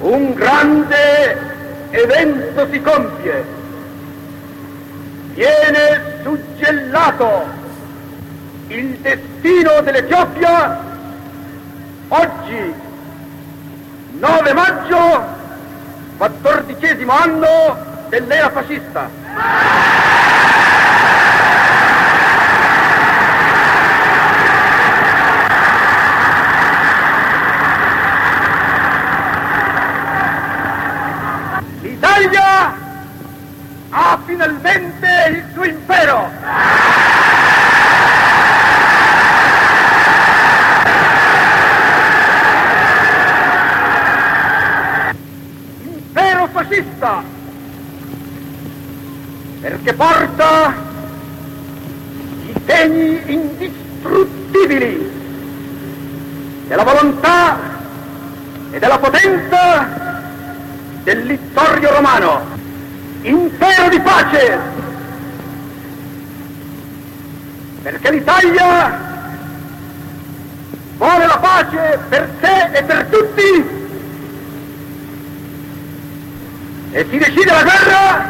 Un grande evento si compie. Viene suggellato il destino dell'Etiopia oggi, 9 maggio, 14° anno dell'era fascista. L'Italia ha finalmente il suo impero. Impero fascista, perché porta i segni indistruttibili della volontà e della potenza del littorio romano. Impero di pace, perché l'Italia vuole la pace per sé e per tutti, e si decide la guerra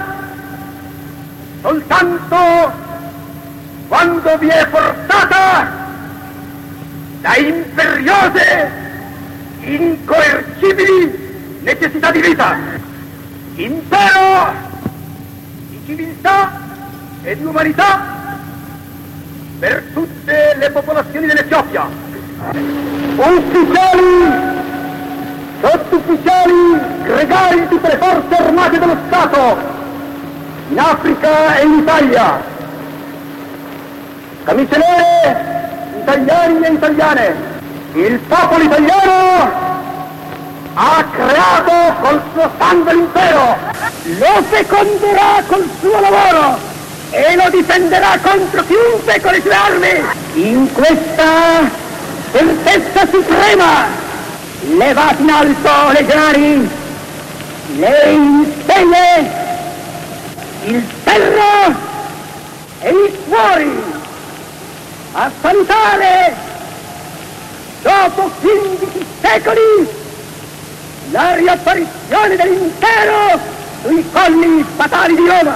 soltanto quando vi è forzata da imperiose, incoercibili necessità di vita. Impero di civiltà e di umanità per tutte le popolazioni dell'Etiopia. Ufficiali, sottufficiali, gregari di tutte le forze armate dello Stato, in Africa e in Italia, camicie nere, italiani e italiane, il popolo italiano ha creato col suo sangue l'impero, lo feconderà col suo lavoro e lo difenderà contro chiunque con le sue armi. In questa certezza suprema, levate in alto, legionari, le insegne, il ferro e i cuori, a salutare, dopo 15 secoli, la riapparizione dell'impero sui colli fatali di Roma.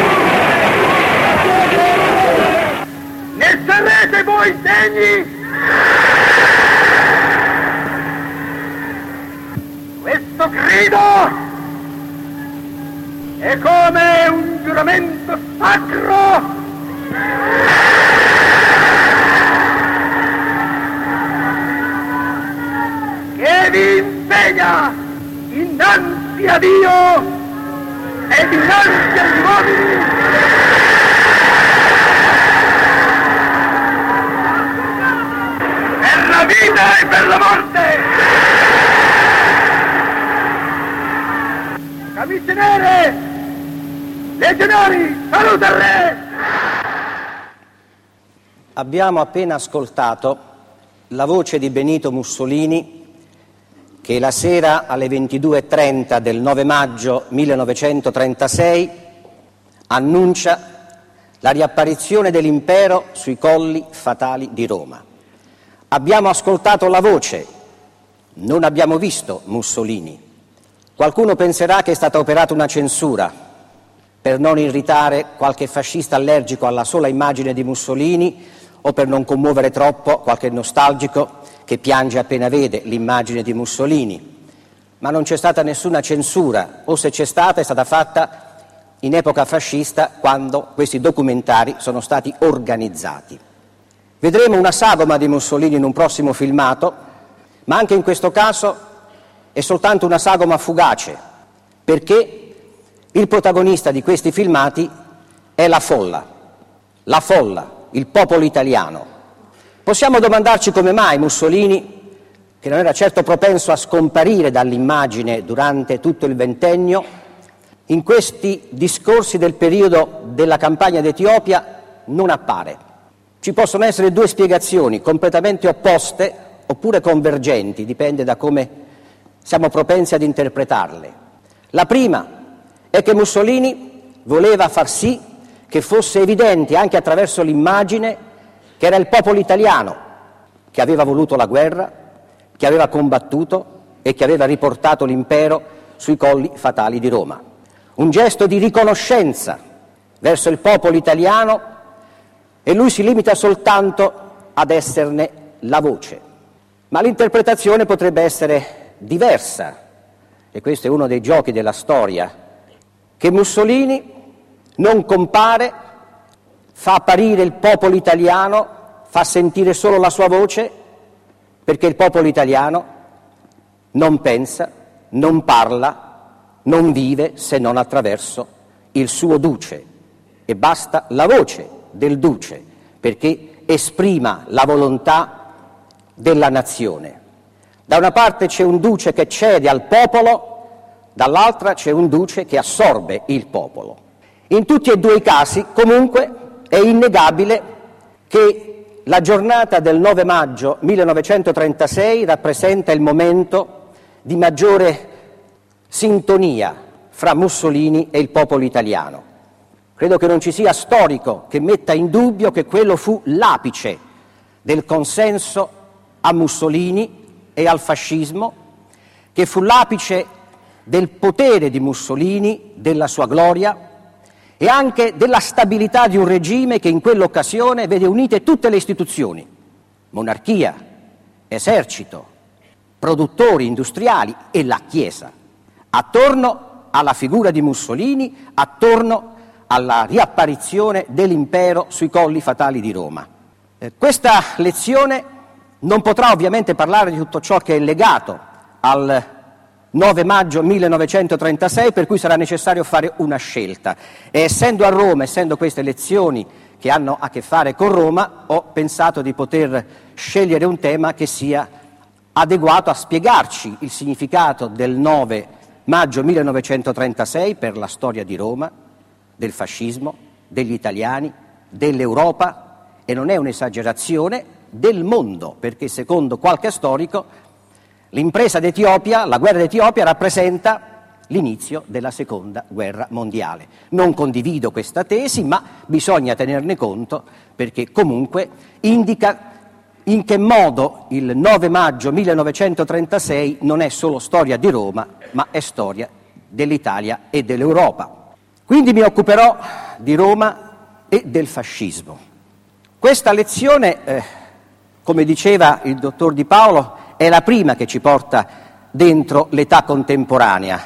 Ne sarete voi degni? Questo grido è come un giuramento sacro che vi impegna innanzi a Dio e dinanzi agli uomini per la vita e per la morte. Camicie nere, legionari, saluta il re! Abbiamo appena ascoltato la voce di Benito Mussolini che la sera alle 22:30 del 9 maggio 1936 annuncia la riapparizione dell'impero sui colli fatali di Roma. Abbiamo ascoltato la voce, non abbiamo visto Mussolini. Qualcuno penserà che è stata operata una censura per non irritare qualche fascista allergico alla sola immagine di Mussolini o per non commuovere troppo qualche nostalgico che piange appena vede l'immagine di Mussolini. Ma non c'è stata nessuna censura, o se c'è stata è stata fatta in epoca fascista, quando questi documentari sono stati organizzati. Vedremo una sagoma di Mussolini in un prossimo filmato, ma anche in questo caso è soltanto una sagoma fugace, perché il protagonista di questi filmati è la folla, il popolo italiano. Possiamo domandarci come mai Mussolini, che non era certo propenso a scomparire dall'immagine durante tutto il ventennio, in questi discorsi del periodo della campagna d'Etiopia non appare. Ci possono essere due spiegazioni completamente opposte oppure convergenti, dipende da come siamo propensi ad interpretarle. La prima è che Mussolini voleva far sì che fosse evidente anche attraverso l'immagine che era il popolo italiano che aveva voluto la guerra, che aveva combattuto e che aveva riportato l'impero sui colli fatali di Roma. Un gesto di riconoscenza verso il popolo italiano, e lui si limita soltanto ad esserne la voce. Ma l'interpretazione potrebbe essere diversa, e questo è uno dei giochi della storia, che Mussolini non compare, fa apparire il popolo italiano, fa sentire solo la sua voce, perché il popolo italiano non pensa, non parla, non vive se non attraverso il suo duce, e basta la voce del duce perché esprima la volontà della nazione. Da una parte c'è un duce che cede al popolo, dall'altra c'è un duce che assorbe il popolo. In tutti e due i casi, comunque, è innegabile che la giornata del 9 maggio 1936 rappresenta il momento di maggiore sintonia fra Mussolini e il popolo italiano. Credo che non ci sia storico che metta in dubbio che quello fu l'apice del consenso a Mussolini e al fascismo, che fu l'apice del potere di Mussolini, della sua gloria e anche della stabilità di un regime che in quell'occasione vede unite tutte le istituzioni, monarchia, esercito, produttori industriali e la Chiesa, attorno alla figura di Mussolini, attorno alla riapparizione dell'impero sui colli fatali di Roma. Questa lezione non potrà ovviamente parlare di tutto ciò che è legato al 9 maggio 1936, per cui sarà necessario fare una scelta. E essendo a Roma, essendo queste lezioni che hanno a che fare con Roma, ho pensato di poter scegliere un tema che sia adeguato a spiegarci il significato del 9 maggio 1936 per la storia di Roma, del fascismo, degli italiani, dell'Europa, e non è un'esagerazione, del mondo, perché secondo qualche storico l'impresa d'Etiopia, la guerra d'Etiopia, rappresenta l'inizio della seconda guerra mondiale. Non condivido questa tesi, ma bisogna tenerne conto perché comunque indica in che modo il 9 maggio 1936 non è solo storia di Roma, ma è storia dell'Italia e dell'Europa. Quindi mi occuperò di Roma e del fascismo. Questa lezione, come diceva il dottor Di Paolo, è la prima che ci porta dentro l'età contemporanea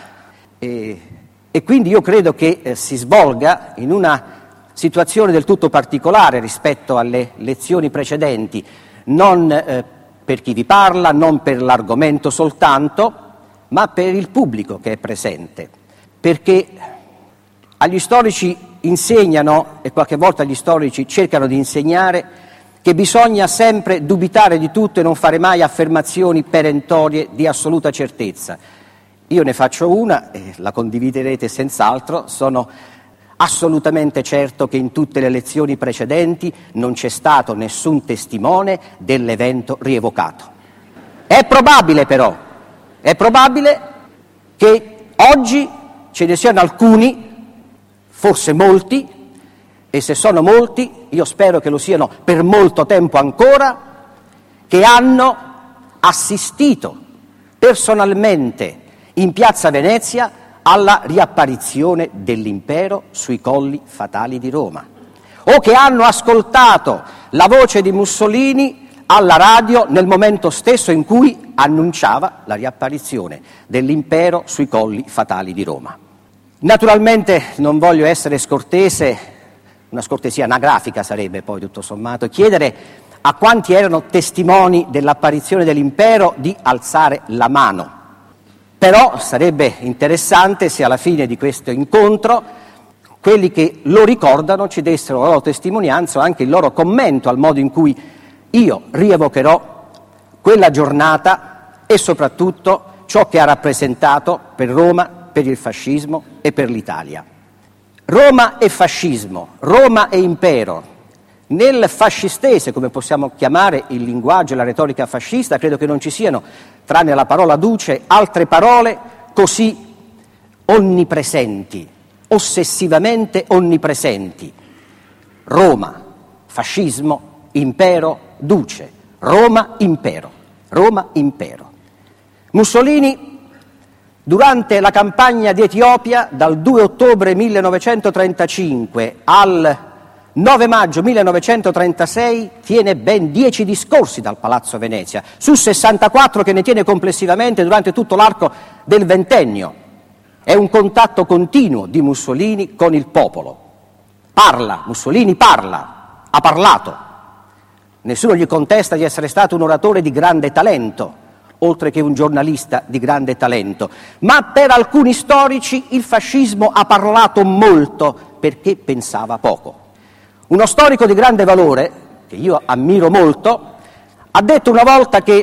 e quindi io credo che si svolga in una situazione del tutto particolare rispetto alle lezioni precedenti, non per chi vi parla, non per l'argomento soltanto, ma per il pubblico che è presente, perché agli storici insegnano, e qualche volta gli storici cercano di insegnare, che bisogna sempre dubitare di tutto e non fare mai affermazioni perentorie di assoluta certezza. Io ne faccio una, e la condividerete senz'altro, sono assolutamente certo che in tutte le lezioni precedenti non c'è stato nessun testimone dell'evento rievocato. È probabile però, che oggi ce ne siano alcuni, forse molti, e se sono molti, io spero che lo siano per molto tempo ancora, che hanno assistito personalmente in Piazza Venezia alla riapparizione dell'impero sui colli fatali di Roma, o che hanno ascoltato la voce di Mussolini alla radio nel momento stesso in cui annunciava la riapparizione dell'impero sui colli fatali di Roma. Naturalmente non voglio essere scortese, una scortesia anagrafica sarebbe poi tutto sommato, chiedere a quanti erano testimoni dell'apparizione dell'impero di alzare la mano. Però sarebbe interessante se alla fine di questo incontro quelli che lo ricordano ci dessero la loro testimonianza o anche il loro commento al modo in cui io rievocherò quella giornata e soprattutto ciò che ha rappresentato per Roma, per il fascismo e per l'Italia. Roma e fascismo, Roma e impero. Nel fascistese, come possiamo chiamare il linguaggio e la retorica fascista, credo che non ci siano, tranne la parola duce, altre parole così onnipresenti, ossessivamente onnipresenti. Roma, fascismo, impero, duce. Roma, impero. Roma, impero. Mussolini, durante la campagna di Etiopia, dal 2 ottobre 1935 al 9 maggio 1936, tiene ben 10 discorsi dal Palazzo Venezia, su 64 che ne tiene complessivamente durante tutto l'arco del ventennio. È un contatto continuo di Mussolini con il popolo. Mussolini parla, ha parlato. Nessuno gli contesta di essere stato un oratore di grande talento, oltre che un giornalista di grande talento. Ma per alcuni storici il fascismo ha parlato molto perché pensava poco. Uno storico di grande valore, che io ammiro molto, ha detto una volta che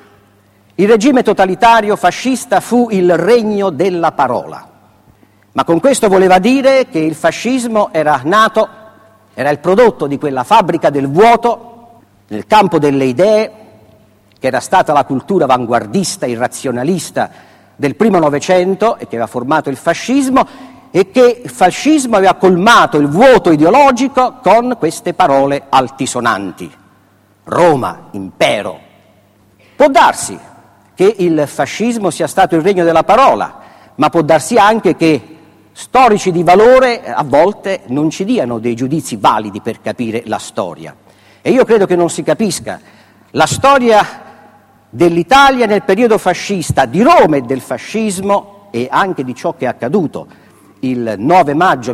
il regime totalitario fascista fu il regno della parola. Ma con questo voleva dire che il fascismo era nato, era il prodotto di quella fabbrica del vuoto, nel campo delle idee, che era stata la cultura avanguardista, irrazionalista del primo Novecento e che aveva formato il fascismo, e che il fascismo aveva colmato il vuoto ideologico con queste parole altisonanti. Roma, impero. Può darsi che il fascismo sia stato il regno della parola, ma può darsi anche che storici di valore a volte non ci diano dei giudizi validi per capire la storia. E io credo che non si capisca la storia dell'Italia nel periodo fascista, di Roma e del fascismo, e anche di ciò che è accaduto il 9 maggio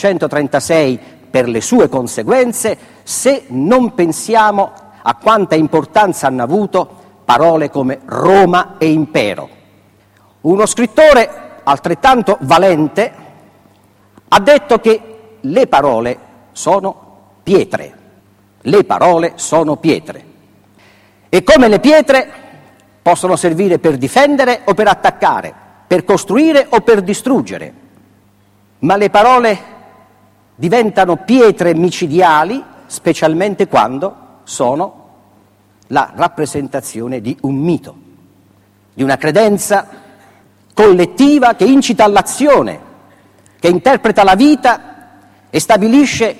1936 per le sue conseguenze, se non pensiamo a quanta importanza hanno avuto parole come Roma e impero. Uno scrittore altrettanto valente ha detto che le parole sono pietre. Le parole sono pietre. E come le pietre possono servire per difendere o per attaccare, per costruire o per distruggere. Ma le parole diventano pietre micidiali, specialmente quando sono la rappresentazione di un mito, di una credenza collettiva che incita all'azione, che interpreta la vita e stabilisce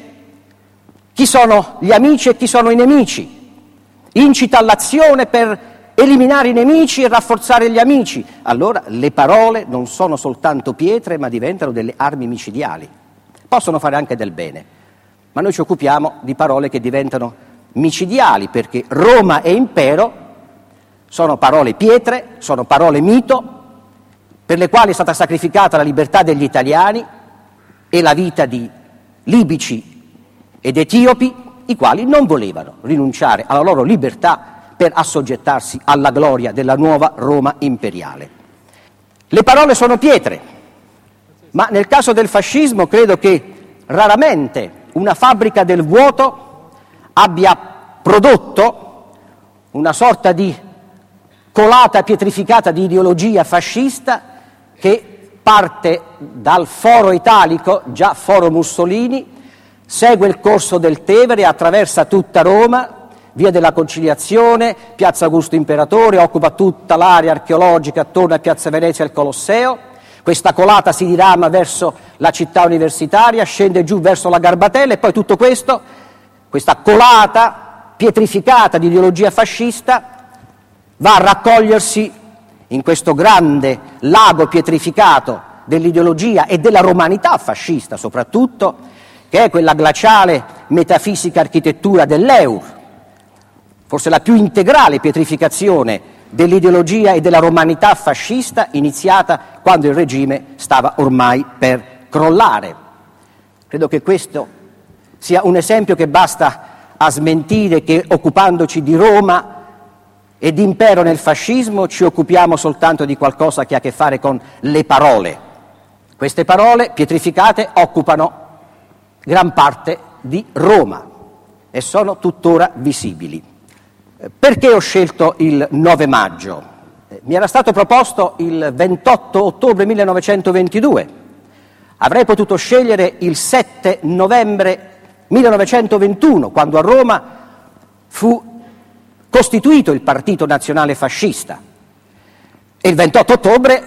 chi sono gli amici e chi sono i nemici, incita all'azione per eliminare i nemici e rafforzare gli amici. Allora le parole non sono soltanto pietre, ma diventano delle armi micidiali. Possono fare anche del bene, ma noi ci occupiamo di parole che diventano micidiali, perché Roma e impero sono parole pietre, sono parole mito, per le quali è stata sacrificata la libertà degli italiani e la vita di libici ed etiopi, i quali non volevano rinunciare alla loro libertà per assoggettarsi alla gloria della nuova Roma imperiale. Le parole sono pietre, ma nel caso del fascismo credo che raramente una fabbrica del vuoto abbia prodotto una sorta di colata pietrificata di ideologia fascista che parte dal Foro Italico, già Foro Mussolini, segue il corso del Tevere, attraversa tutta Roma, Via della Conciliazione, Piazza Augusto Imperatore, occupa tutta l'area archeologica attorno a Piazza Venezia e al Colosseo. Questa colata si dirama verso la città universitaria, scende giù verso la Garbatella, e poi tutto questo, questa colata pietrificata di ideologia fascista, va a raccogliersi in questo grande lago pietrificato dell'ideologia e della romanità fascista soprattutto, che è quella glaciale metafisica architettura dell'Eur, forse la più integrale pietrificazione dell'ideologia e della romanità fascista, iniziata quando il regime stava ormai per crollare. Credo che questo sia un esempio che basta a smentire che, occupandoci di Roma e di impero nel fascismo, ci occupiamo soltanto di qualcosa che ha a che fare con le parole. Queste parole pietrificate occupano gran parte di Roma e sono tuttora visibili. Perché ho scelto il 9 maggio? Mi era stato proposto il 28 ottobre 1922. Avrei potuto scegliere il 7 novembre 1921, quando a Roma fu costituito il Partito Nazionale Fascista. E il 28 ottobre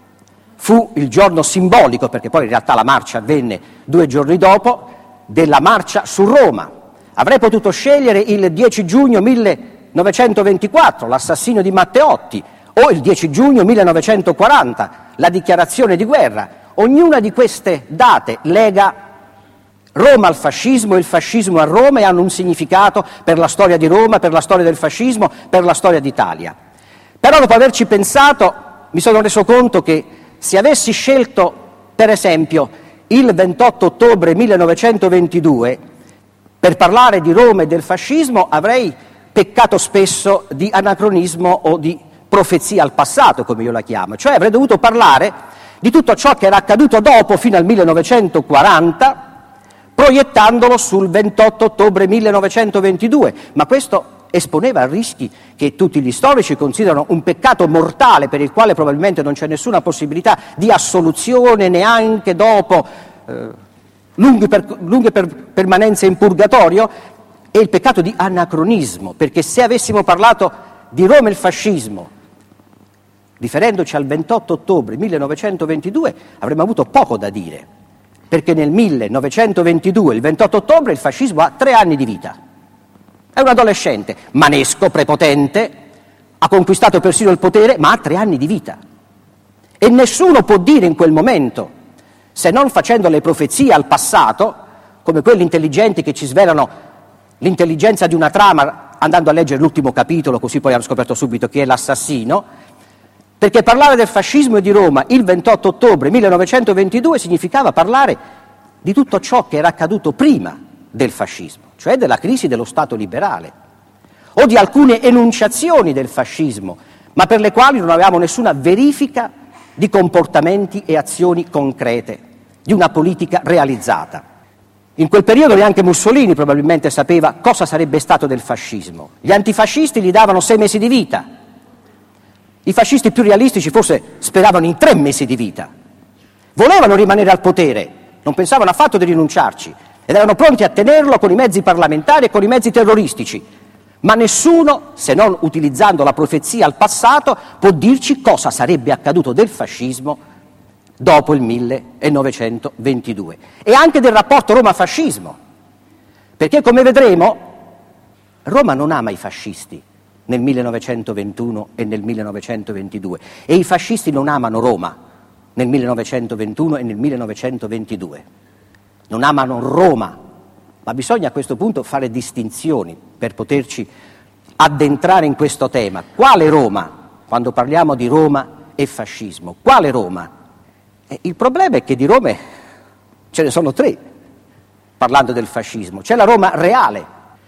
fu il giorno simbolico, perché poi in realtà la marcia avvenne 2 giorni dopo, della marcia su Roma. Avrei potuto scegliere il 10 giugno 1924, l'assassinio di Matteotti, o il 10 giugno 1940, la dichiarazione di guerra. Ognuna di queste date lega Roma al fascismo e il fascismo a Roma e hanno un significato per la storia di Roma, per la storia del fascismo, per la storia d'Italia. Però dopo averci pensato mi sono reso conto che se avessi scelto, per esempio, il 28 ottobre 1922 per parlare di Roma e del fascismo avrei peccato spesso di anacronismo o di profezia al passato, come io la chiamo, cioè avrei dovuto parlare di tutto ciò che era accaduto dopo, fino al 1940, proiettandolo sul 28 ottobre 1922, ma questo esponeva a rischi che tutti gli storici considerano un peccato mortale per il quale probabilmente non c'è nessuna possibilità di assoluzione neanche dopo lunghe permanenze in purgatorio, è il peccato di anacronismo, perché se avessimo parlato di Roma e il fascismo riferendoci al 28 ottobre 1922 avremmo avuto poco da dire, perché nel 1922, il 28 ottobre, il fascismo ha 3 anni di vita. È un adolescente, manesco, prepotente, ha conquistato persino il potere, ma ha 3 anni di vita. E nessuno può dire in quel momento, se non facendo le profezie al passato, come quelli intelligenti che ci svelano l'intelligenza di una trama andando a leggere l'ultimo capitolo, così poi hanno scoperto subito chi è l'assassino, perché parlare del fascismo e di Roma il 28 ottobre 1922 significava parlare di tutto ciò che era accaduto prima del fascismo, cioè della crisi dello Stato liberale, o di alcune enunciazioni del fascismo, ma per le quali non avevamo nessuna verifica di comportamenti e azioni concrete, di una politica realizzata. In quel periodo neanche Mussolini probabilmente sapeva cosa sarebbe stato del fascismo. Gli antifascisti gli davano 6 mesi di vita. I fascisti più realistici forse speravano in 3 mesi di vita. Volevano rimanere al potere, non pensavano affatto di rinunciarci ed erano pronti a tenerlo con i mezzi parlamentari e con i mezzi terroristici. Ma nessuno, se non utilizzando la profezia al passato, può dirci cosa sarebbe accaduto del fascismo dopo il 1922 e anche del rapporto Roma-fascismo, perché come vedremo Roma non ama i fascisti nel 1921 e nel 1922 e i fascisti non amano Roma nel 1921 e nel 1922, non amano Roma, ma bisogna a questo punto fare distinzioni per poterci addentrare in questo tema. Quale Roma? Quando parliamo di Roma e fascismo, quale Roma? Il problema è che di Rome ce ne sono 3, parlando del fascismo. C'è la Roma reale,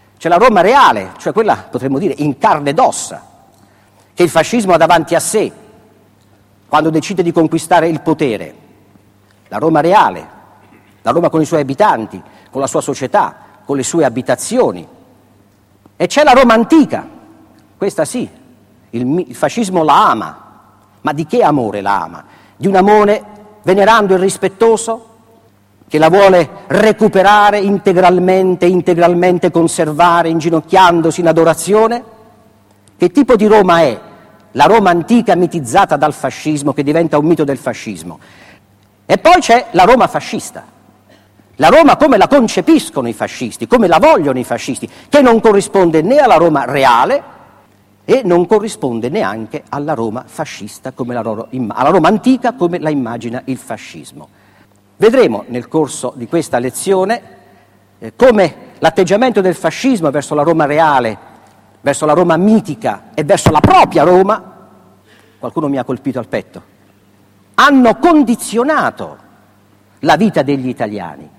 cioè quella, potremmo dire, in carne ed ossa, che il fascismo ha davanti a sé, quando decide di conquistare il potere. La Roma reale, la Roma con i suoi abitanti, con la sua società, con le sue abitazioni. E c'è la Roma antica, questa sì, il fascismo la ama, ma di che amore la ama? Di un amore venerando e rispettoso, che la vuole recuperare integralmente conservare, inginocchiandosi in adorazione? Che tipo di Roma è? La Roma antica mitizzata dal fascismo, che diventa un mito del fascismo. E poi c'è la Roma fascista, la Roma come la concepiscono i fascisti, come la vogliono i fascisti, che non corrisponde né alla Roma reale e non corrisponde neanche alla Roma fascista, alla Roma antica come la immagina il fascismo. Vedremo nel corso di questa lezione come l'atteggiamento del fascismo verso la Roma reale, verso la Roma mitica e verso la propria Roma, qualcuno mi ha colpito al petto, hanno condizionato la vita degli italiani,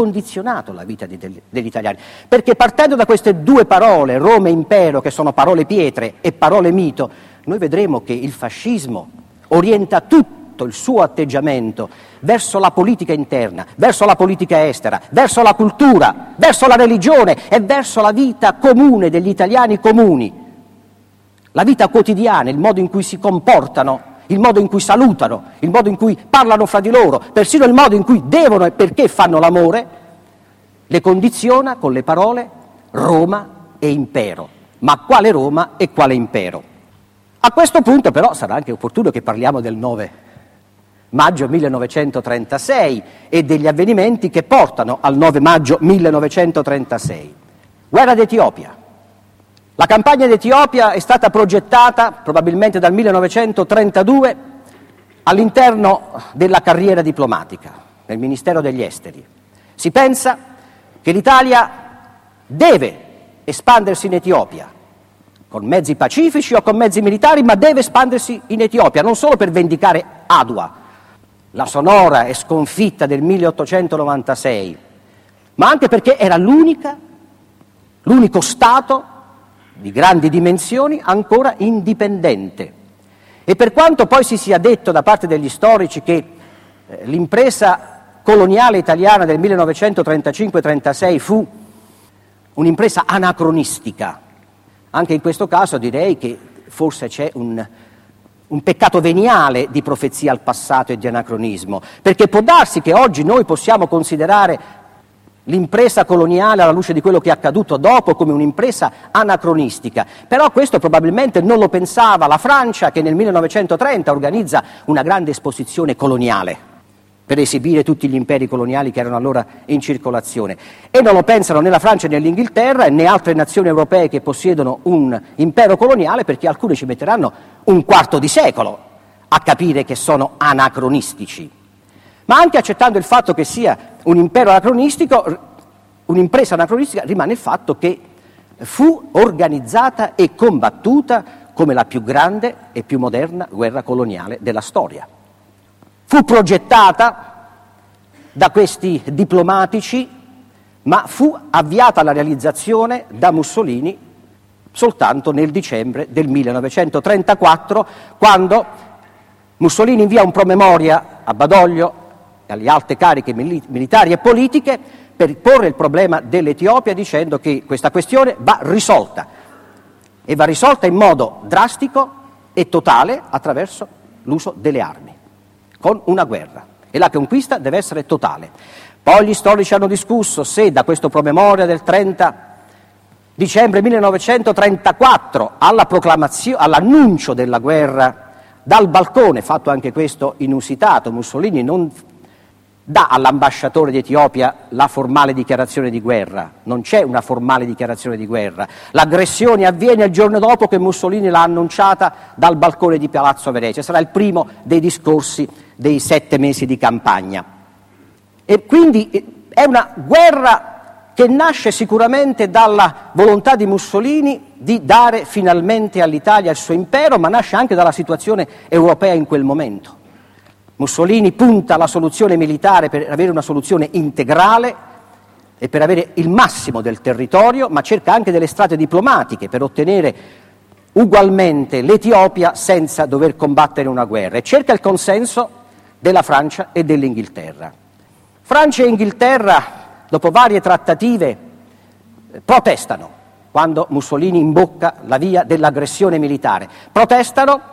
degli italiani, perché partendo da queste 2 parole, Roma e impero, che sono parole pietre e parole mito, noi vedremo che il fascismo orienta tutto il suo atteggiamento verso la politica interna, verso la politica estera, verso la cultura, verso la religione e verso la vita comune degli italiani comuni, la vita quotidiana, il modo in cui si comportano, il modo in cui salutano, il modo in cui parlano fra di loro, persino il modo in cui devono e perché fanno l'amore, le condiziona con le parole Roma e impero. Ma quale Roma e quale impero? A questo punto però sarà anche opportuno che parliamo del 9 maggio 1936 e degli avvenimenti che portano al 9 maggio 1936. Guerra d'Etiopia, La campagna d'Etiopia è stata progettata probabilmente dal 1932 all'interno della carriera diplomatica del Ministero degli Esteri. Si pensa che l'Italia deve espandersi in Etiopia, con mezzi pacifici o con mezzi militari, ma deve espandersi in Etiopia, non solo per vendicare Adua, la sonora e sconfitta del 1896, ma anche perché era l'unico Stato di grandi dimensioni ancora indipendente. E per quanto poi si sia detto da parte degli storici che l'impresa coloniale italiana del 1935-36 fu un'impresa anacronistica, anche in questo caso direi che forse c'è un peccato veniale di profezia al passato e di anacronismo, perché può darsi che oggi noi possiamo considerare l'impresa coloniale alla luce di quello che è accaduto dopo come un'impresa anacronistica, però questo probabilmente non lo pensava la Francia, che nel 1930 organizza una grande esposizione coloniale per esibire tutti gli imperi coloniali che erano allora in circolazione, e non lo pensano né la Francia né l'Inghilterra né altre nazioni europee che possiedono un impero coloniale, perché alcuni ci metteranno un quarto di secolo a capire che sono anacronistici. Ma anche accettando il fatto che sia un impero anacronistico, un'impresa anacronistica, rimane il fatto che fu organizzata e combattuta come la più grande e più moderna guerra coloniale della storia. Fu progettata da questi diplomatici, ma fu avviata alla realizzazione da Mussolini soltanto nel dicembre del 1934, quando Mussolini invia un promemoria a Badoglio e alle alte cariche militari e politiche per porre il problema dell'Etiopia, dicendo che questa questione va risolta, e va risolta in modo drastico e totale attraverso l'uso delle armi, con una guerra, e la conquista deve essere totale. Poi gli storici hanno discusso se da questo promemoria del 30 dicembre 1934 all'annuncio della guerra dal balcone, fatto anche questo inusitato, Mussolini non dà all'ambasciatore d'Etiopia la formale dichiarazione di guerra, non c'è una formale dichiarazione di guerra, l'aggressione avviene il giorno dopo che Mussolini l'ha annunciata dal balcone di Palazzo Venezia, sarà il primo dei discorsi dei 7 mesi di campagna. E quindi è una guerra che nasce sicuramente dalla volontà di Mussolini di dare finalmente all'Italia il suo impero, ma nasce anche dalla situazione europea in quel momento. Mussolini punta alla soluzione militare per avere una soluzione integrale e per avere il massimo del territorio, ma cerca anche delle strade diplomatiche per ottenere ugualmente l'Etiopia senza dover combattere una guerra, e cerca il consenso della Francia e dell'Inghilterra. Francia e Inghilterra, dopo varie trattative, protestano quando Mussolini imbocca la via dell'aggressione militare. Protestano,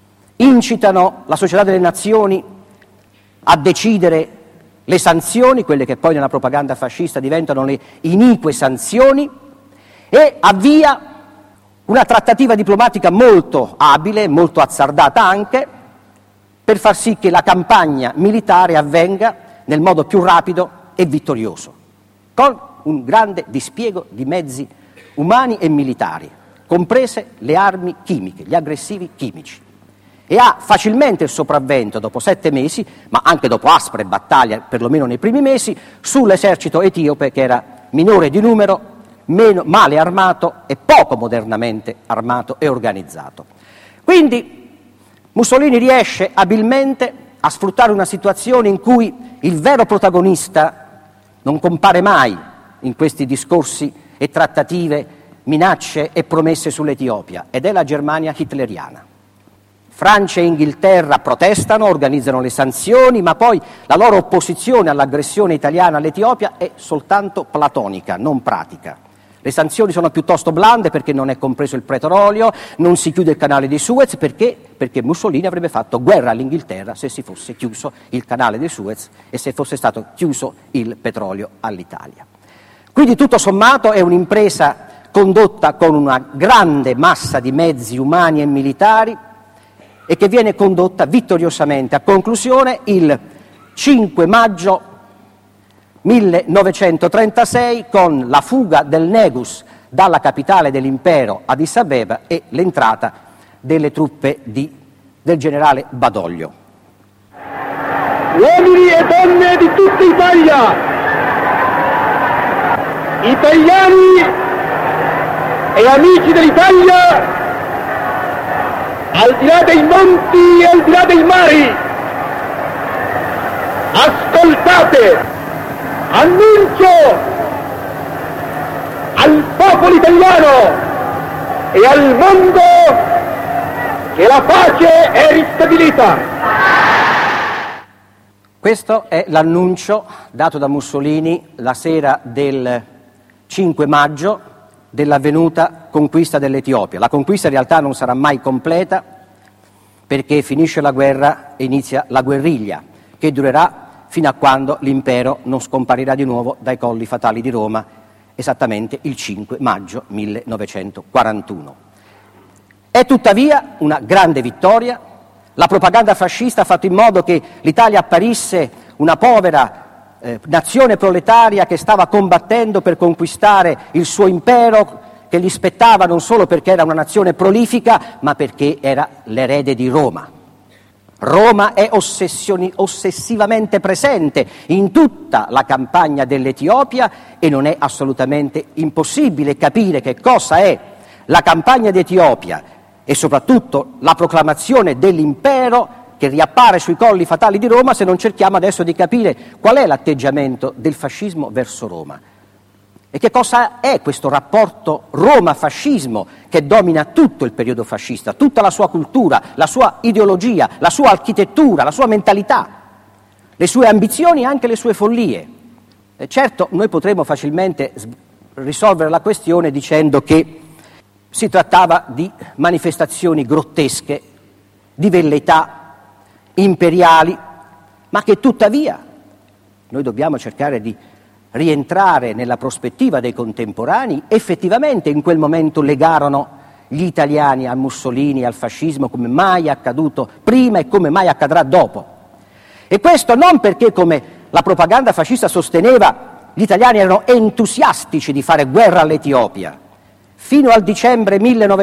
incitano la Società delle Nazioni a decidere le sanzioni, quelle che poi nella propaganda fascista diventano le inique sanzioni, e avvia una trattativa diplomatica molto abile, molto azzardata anche, per far sì che la campagna militare avvenga nel modo più rapido e vittorioso, con un grande dispiego di mezzi umani e militari, comprese le armi chimiche, gli aggressivi chimici. E ha facilmente il sopravvento dopo 7 mesi, ma anche dopo aspre battaglie, perlomeno nei primi mesi, sull'esercito etiope, che era minore di numero, meno male armato e poco modernamente armato e organizzato. Quindi Mussolini riesce abilmente a sfruttare una situazione in cui il vero protagonista non compare mai in questi discorsi e trattative, minacce e promesse sull'Etiopia, ed è la Germania hitleriana. Francia e Inghilterra protestano, organizzano le sanzioni, ma poi la loro opposizione all'aggressione italiana all'Etiopia è soltanto platonica, non pratica. Le sanzioni sono piuttosto blande perché non è compreso il petrolio, non si chiude il canale di Suez, perché Mussolini avrebbe fatto guerra all'Inghilterra se si fosse chiuso il canale di Suez e se fosse stato chiuso il petrolio all'Italia. Quindi tutto sommato è un'impresa condotta con una grande massa di mezzi umani e militari, e che viene condotta vittoriosamente a conclusione il 5 maggio 1936 con la fuga del Negus dalla capitale dell'impero Addis Abeba e l'entrata delle truppe del generale Badoglio. Uomini e donne di tutta Italia, italiani e amici dell'Italia, al di là dei monti e al di là dei mari, ascoltate, annuncio al popolo italiano e al mondo che la pace è ristabilita. Questo è l'annuncio dato da Mussolini la sera del 5 maggio dell'avvenuta conquista dell'Etiopia. La conquista in realtà non sarà mai completa perché finisce la guerra e inizia la guerriglia, che durerà fino a quando l'impero non scomparirà di nuovo dai colli fatali di Roma, esattamente il 5 maggio 1941. È tuttavia una grande vittoria. La propaganda fascista ha fatto in modo che l'Italia apparisse una povera nazione proletaria che stava combattendo per conquistare il suo impero, che gli spettava non solo perché era una nazione prolifica, ma perché era l'erede di Roma. Roma è ossessivamente presente in tutta la campagna dell'Etiopia e non è assolutamente impossibile capire che cosa è la campagna d'Etiopia e soprattutto la proclamazione dell'impero che riappare sui colli fatali di Roma se non cerchiamo adesso di capire qual è l'atteggiamento del fascismo verso Roma. E che cosa è questo rapporto Roma-fascismo che domina tutto il periodo fascista, tutta la sua cultura, la sua ideologia, la sua architettura, la sua mentalità, le sue ambizioni e anche le sue follie. E certo, noi potremmo facilmente risolvere la questione dicendo che si trattava di manifestazioni grottesche, di velleità imperiali, ma che tuttavia noi dobbiamo cercare di rientrare nella prospettiva dei contemporanei. Effettivamente in quel momento legarono gli italiani a Mussolini e al fascismo come mai è accaduto prima e come mai accadrà dopo. E questo non perché, come la propaganda fascista sosteneva, gli italiani erano entusiastici di fare guerra all'Etiopia. Fino al dicembre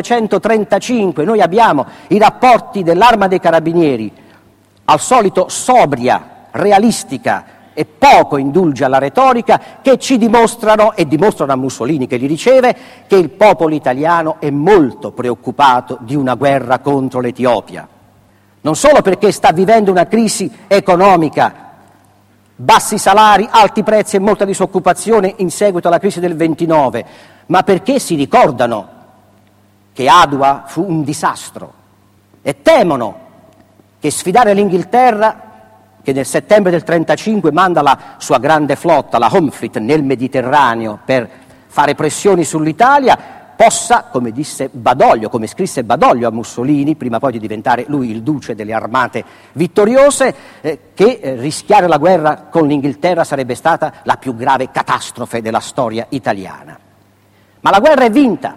1935 noi abbiamo i rapporti dell'Arma dei Carabinieri, al solito sobria, realistica e poco indulge alla retorica, che ci dimostrano, e dimostrano a Mussolini che li riceve, che il popolo italiano è molto preoccupato di una guerra contro l'Etiopia. Non solo perché sta vivendo una crisi economica, bassi salari, alti prezzi e molta disoccupazione in seguito alla crisi del 29, ma perché si ricordano che Adua fu un disastro e temono che sfidare l'Inghilterra, che nel settembre del 35 manda la sua grande flotta, la Home Fleet, nel Mediterraneo per fare pressioni sull'Italia, possa, come disse Badoglio, come scrisse Badoglio a Mussolini, prima poi di diventare lui il duce delle armate vittoriose, che rischiare la guerra con l'Inghilterra sarebbe stata la più grave catastrofe della storia italiana. Ma la guerra è vinta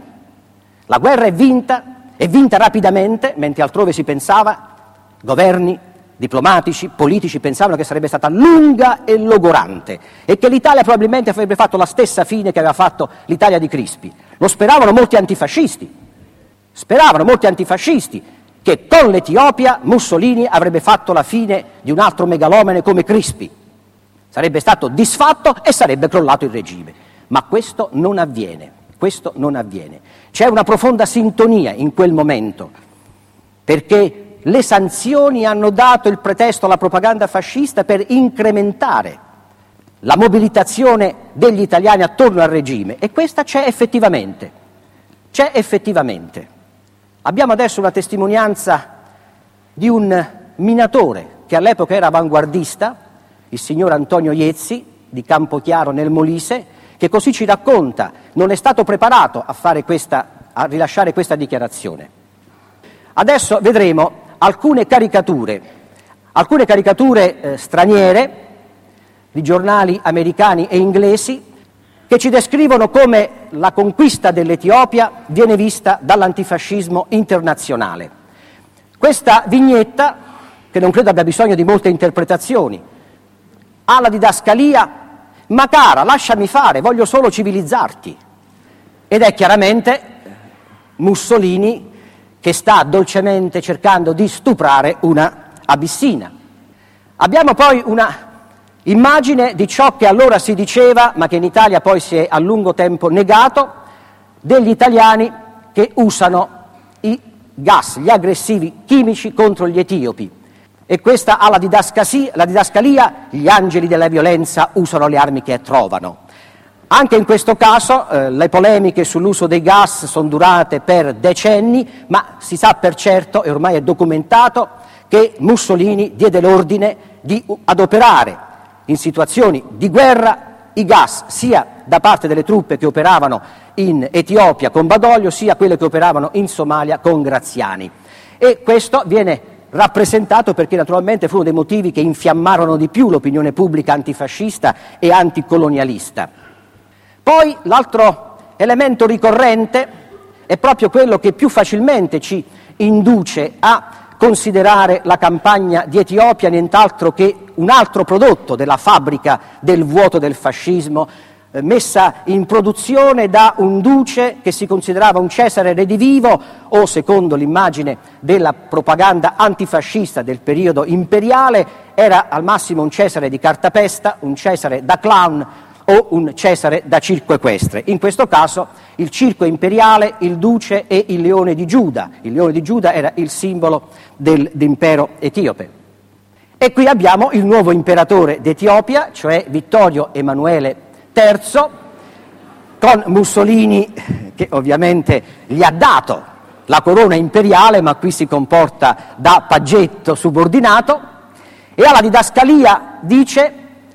rapidamente, mentre altrove si pensava, governi, diplomatici, politici pensavano che sarebbe stata lunga e logorante e che l'Italia probabilmente avrebbe fatto la stessa fine che aveva fatto l'Italia di Crispi. Lo speravano molti antifascisti che con l'Etiopia Mussolini avrebbe fatto la fine di un altro megalomane come Crispi. Sarebbe stato disfatto e sarebbe crollato il regime. Ma questo non avviene. C'è una profonda sintonia in quel momento, perché le sanzioni hanno dato il pretesto alla propaganda fascista per incrementare la mobilitazione degli italiani attorno al regime, e questa c'è effettivamente. Abbiamo adesso una testimonianza di un minatore che all'epoca era avanguardista, il signor Antonio Iezzi di Campochiaro nel Molise, che così ci racconta: non è stato preparato a rilasciare questa dichiarazione. Adesso vedremo alcune caricature straniere di giornali americani e inglesi che ci descrivono come la conquista dell'Etiopia viene vista dall'antifascismo internazionale. Questa vignetta, che non credo abbia bisogno di molte interpretazioni, ha la didascalia: ma cara, lasciami fare, voglio solo civilizzarti. ed è chiaramente Mussolini che sta dolcemente cercando di stuprare una abissina. Abbiamo poi una immagine di ciò che allora si diceva, ma che in Italia poi si è a lungo tempo negato, degli italiani che usano i gas, gli aggressivi chimici contro gli etiopi. E questa ha la didascalia, gli angeli della violenza usano le armi che trovano. Anche in questo caso le polemiche sull'uso dei gas sono durate per decenni, ma si sa per certo, e ormai è documentato, che Mussolini diede l'ordine di adoperare in situazioni di guerra i gas, sia da parte delle truppe che operavano in Etiopia con Badoglio, sia quelle che operavano in Somalia con Graziani. E questo viene rappresentato perché naturalmente fu uno dei motivi che infiammarono di più l'opinione pubblica antifascista e anticolonialista. Poi l'altro elemento ricorrente è proprio quello che più facilmente ci induce a considerare la campagna di Etiopia nient'altro che un altro prodotto della fabbrica del vuoto del fascismo, messa in produzione da un duce che si considerava un Cesare redivivo o, secondo l'immagine della propaganda antifascista del periodo imperiale, era al massimo un Cesare di cartapesta, un Cesare da clown o un Cesare da circo equestre. In questo caso il circo imperiale, il duce e il leone di Giuda. Il leone di Giuda era il simbolo dell'impero etiope. E qui abbiamo il nuovo imperatore d'Etiopia, cioè Vittorio Emanuele III, con Mussolini che ovviamente gli ha dato la corona imperiale, ma qui si comporta da paggetto subordinato, e alla didascalia dice: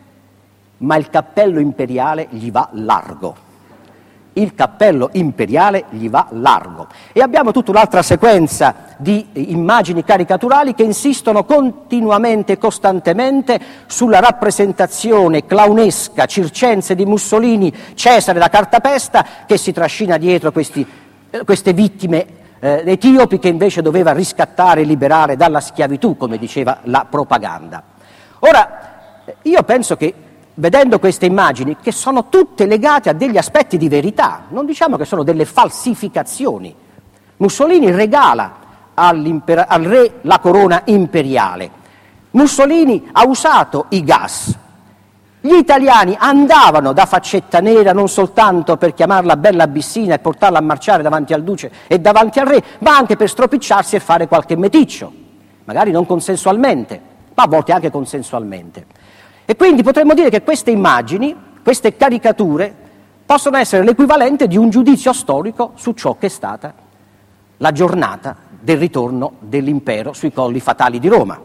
ma il cappello imperiale gli va largo. Il cappello imperiale gli va largo. E abbiamo tutta un'altra sequenza di immagini caricaturali che insistono continuamente e costantemente sulla rappresentazione clownesca, circense di Mussolini, Cesare da cartapesta, che si trascina dietro queste vittime etiopi che invece doveva riscattare e liberare dalla schiavitù, come diceva la propaganda. Ora, io penso che vedendo queste immagini, che sono tutte legate a degli aspetti di verità, non diciamo che sono delle falsificazioni. Mussolini regala al re la corona imperiale. Mussolini ha usato i gas. Gli italiani andavano da Faccetta Nera non soltanto per chiamarla Bella Abissina e portarla a marciare davanti al duce e davanti al re, ma anche per stropicciarsi e fare qualche meticcio, magari non consensualmente, ma a volte anche consensualmente. E quindi potremmo dire che queste immagini, queste caricature, possono essere l'equivalente di un giudizio storico su ciò che è stata la giornata del ritorno dell'impero sui colli fatali di Roma.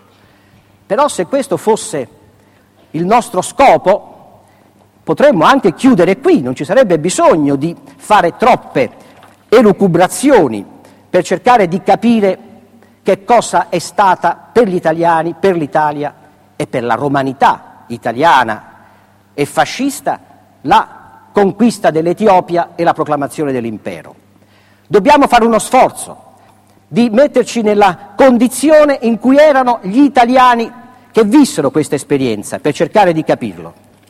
Però se questo fosse il nostro scopo, potremmo anche chiudere qui, non ci sarebbe bisogno di fare troppe elucubrazioni per cercare di capire che cosa è stata per gli italiani, per l'Italia e per la romanità italiana e fascista la conquista dell'Etiopia e la proclamazione dell'impero. Dobbiamo fare uno sforzo di metterci nella condizione in cui erano gli italiani che vissero questa esperienza per cercare di capirlo.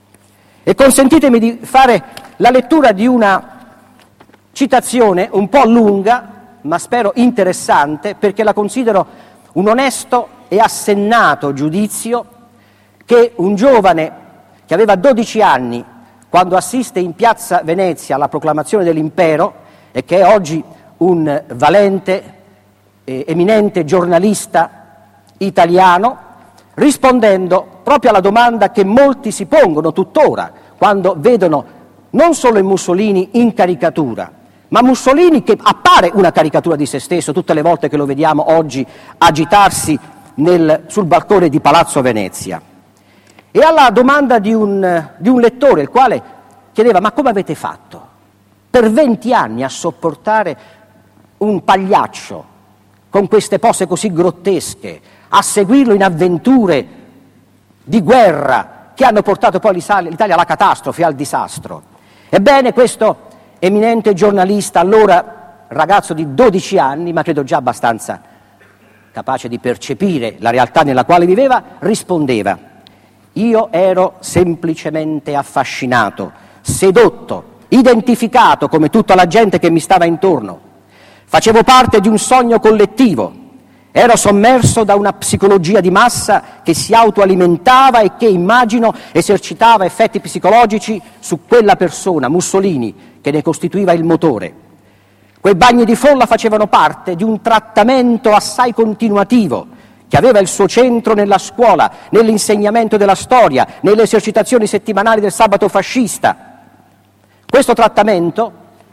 E consentitemi di fare la lettura di una citazione un po' lunga, ma spero interessante, perché la considero un onesto e assennato giudizio che un giovane che aveva 12 anni quando assiste in piazza Venezia alla proclamazione dell'impero e che è oggi un valente, eminente giornalista italiano, rispondendo proprio alla domanda che molti si pongono tuttora quando vedono non solo il Mussolini in caricatura, ma Mussolini che appare una caricatura di se stesso tutte le volte che lo vediamo oggi agitarsi sul balcone di Palazzo Venezia. E alla domanda di un lettore, il quale chiedeva: ma come avete fatto per 20 anni a sopportare un pagliaccio con queste pose così grottesche, a seguirlo in avventure di guerra che hanno portato poi l'Italia alla catastrofe, al disastro? Ebbene, questo eminente giornalista, allora ragazzo di 12 anni, ma credo già abbastanza capace di percepire la realtà nella quale viveva, rispondeva: io ero semplicemente affascinato, sedotto identificato come tutta la gente che mi stava intorno. Facevo parte di un sogno collettivo. Ero sommerso da una psicologia di massa che si autoalimentava e che, immagino, esercitava effetti psicologici su quella persona, Mussolini, che ne costituiva il motore. Quei bagni di folla facevano parte di un trattamento assai continuativo, che aveva il suo centro nella scuola, nell'insegnamento della storia, nelle esercitazioni settimanali del sabato fascista. Questo trattamento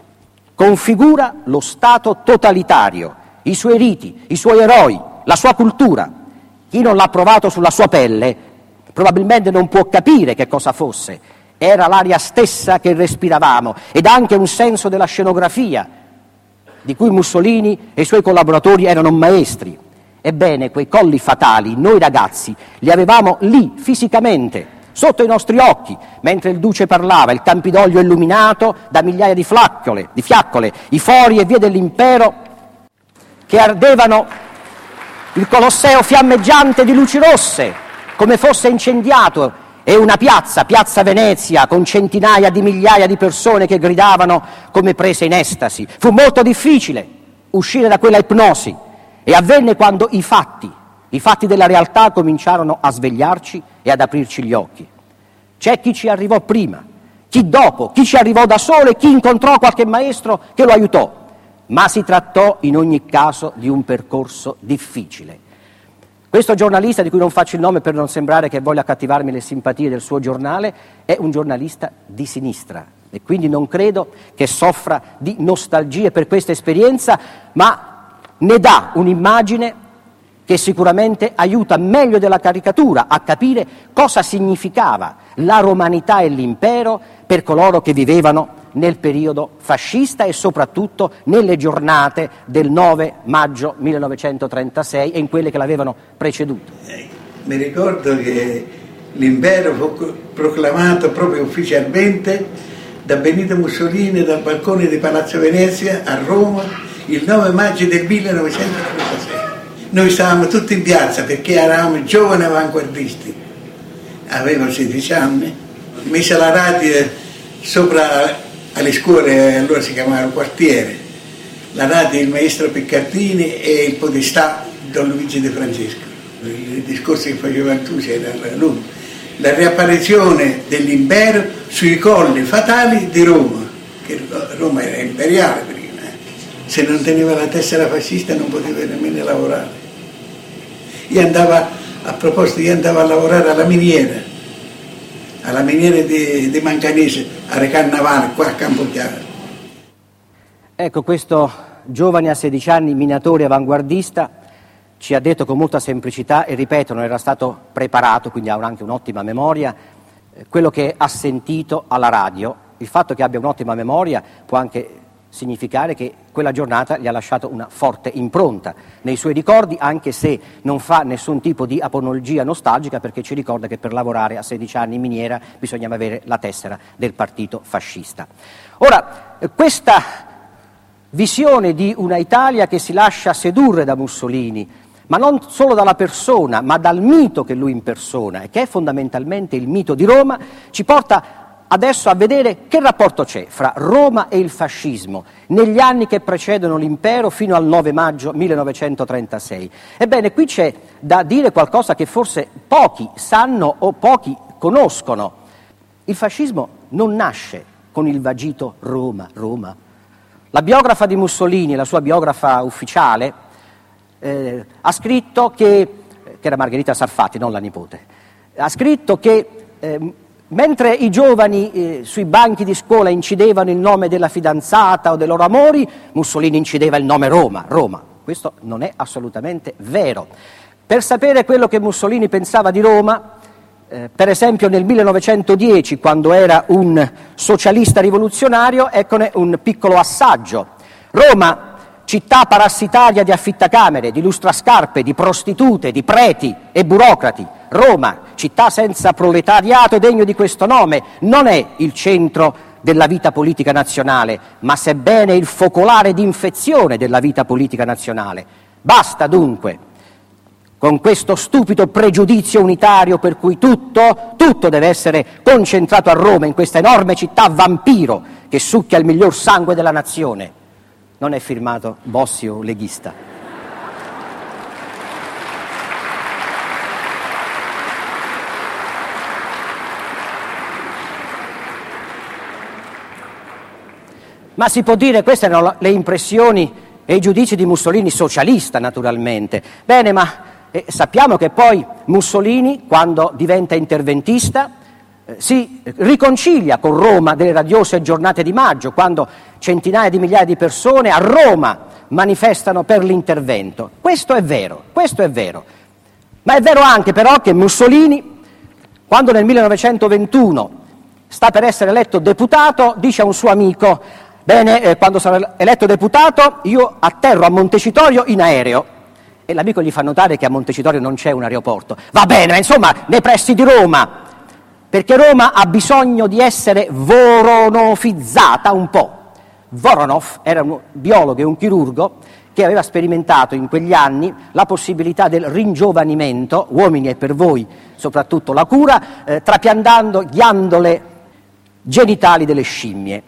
configura lo Stato totalitario, i suoi riti, i suoi eroi, la sua cultura. Chi non l'ha provato sulla sua pelle probabilmente non può capire che cosa fosse. Era l'aria stessa che respiravamo ed anche un senso della scenografia di cui Mussolini e i suoi collaboratori erano maestri. Ebbene, quei colli fatali, noi ragazzi, li avevamo lì, fisicamente, sotto i nostri occhi, mentre il duce parlava, il Campidoglio illuminato da migliaia di fiaccole, i fori e vie dell'impero che ardevano, il Colosseo fiammeggiante di luci rosse, come fosse incendiato, e una piazza Venezia, con centinaia di migliaia di persone che gridavano come prese in estasi. Fu molto difficile uscire da quella ipnosi e avvenne quando i fatti della realtà cominciarono a svegliarci e ad aprirci gli occhi. C'è chi ci arrivò prima, chi dopo, chi ci arrivò da solo e chi incontrò qualche maestro che lo aiutò. Ma si trattò in ogni caso di un percorso difficile. Questo giornalista, di cui non faccio il nome per non sembrare che voglia accattivarmi le simpatie del suo giornale, è un giornalista di sinistra e quindi non credo che soffra di nostalgie per questa esperienza, ma ne dà un'immagine che sicuramente aiuta meglio della caricatura a capire cosa significava la romanità e l'impero per coloro che vivevano nel periodo fascista e soprattutto nelle giornate del 9 maggio 1936 e in quelle che l'avevano preceduto. Mi ricordo che l'impero fu proclamato proprio ufficialmente da Benito Mussolini dal balcone di Palazzo Venezia a Roma il 9 maggio del 1936. Noi stavamo tutti in piazza perché eravamo giovani avanguardisti. Avevo 16 anni, messa la radio sopra alle scuole, allora si chiamava il quartiere, la radio del maestro Piccardini e il podestà Don Luigi De Francesco. Il discorso che faceva Antusi era lungo. La riapparizione dell'impero sui colli fatali di Roma, che Roma era imperiale prima. Se non teneva la tessera fascista non poteva nemmeno lavorare. Io andavo a lavorare alla miniera di Mancanese, a Recarnavale, qua a Campochiaro. Ecco, questo giovane a 16 anni, minatore avanguardista, ci ha detto con molta semplicità, e ripeto, non era stato preparato, quindi ha anche un'ottima memoria, quello che ha sentito alla radio. Il fatto che abbia un'ottima memoria può anche significare che quella giornata gli ha lasciato una forte impronta nei suoi ricordi, anche se non fa nessun tipo di apologia nostalgica, perché ci ricorda che per lavorare a 16 anni in miniera bisognava avere la tessera del partito fascista. Ora, questa visione di una Italia che si lascia sedurre da Mussolini, ma non solo dalla persona, ma dal mito che lui impersona, e che è fondamentalmente il mito di Roma, ci porta adesso a vedere che rapporto c'è fra Roma e il fascismo negli anni che precedono l'impero fino al 9 maggio 1936. Ebbene, qui c'è da dire qualcosa che forse pochi sanno o pochi conoscono. Il fascismo non nasce con il vagito Roma, Roma. La biografa di Mussolini, la sua biografa ufficiale, ha scritto che era Margherita Sarfatti, non la nipote, ha scritto che mentre i giovani sui banchi di scuola incidevano il nome della fidanzata o dei loro amori, Mussolini incideva il nome Roma, Roma. Questo non è assolutamente vero. Per sapere quello che Mussolini pensava di Roma, per esempio nel 1910, quando era un socialista rivoluzionario, eccone un piccolo assaggio. Roma, città parassitaria di affittacamere, di lustrascarpe, di prostitute, di preti e burocrati. Roma, città senza proletariato degno di questo nome, non è il centro della vita politica nazionale, ma sebbene il focolare di infezione della vita politica nazionale. Basta dunque con questo stupido pregiudizio unitario per cui tutto deve essere concentrato a Roma, in questa enorme città vampiro che succhia il miglior sangue della nazione. Non è firmato Bossi o leghista. Ma si può dire, queste erano le impressioni e i giudizi di Mussolini socialista, naturalmente. Bene, ma sappiamo che poi Mussolini, quando diventa interventista, si riconcilia con Roma delle radiose giornate di maggio, quando centinaia di migliaia di persone a Roma manifestano per l'intervento. Questo è vero. Ma è vero anche però che Mussolini, quando nel 1921 sta per essere eletto deputato, dice a un suo amico: bene, quando sarò eletto deputato io atterro a Montecitorio in aereo. E l'amico gli fa notare che a Montecitorio non c'è un aeroporto. Va bene, ma insomma, nei pressi di Roma, perché Roma ha bisogno di essere voronofizzata un po'. Voronov era un biologo e un chirurgo che aveva sperimentato in quegli anni la possibilità del ringiovanimento, uomini e per voi soprattutto la cura, trapiantando ghiandole genitali delle scimmie.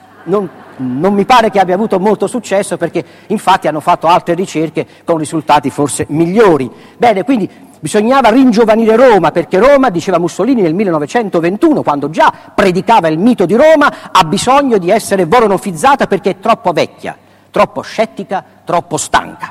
Non mi pare che abbia avuto molto successo, perché infatti hanno fatto altre ricerche con risultati forse migliori. Bene, quindi bisognava ringiovanire Roma, perché Roma, diceva Mussolini nel 1921, quando già predicava il mito di Roma, ha bisogno di essere voronofizzata perché è troppo vecchia, troppo scettica, troppo stanca.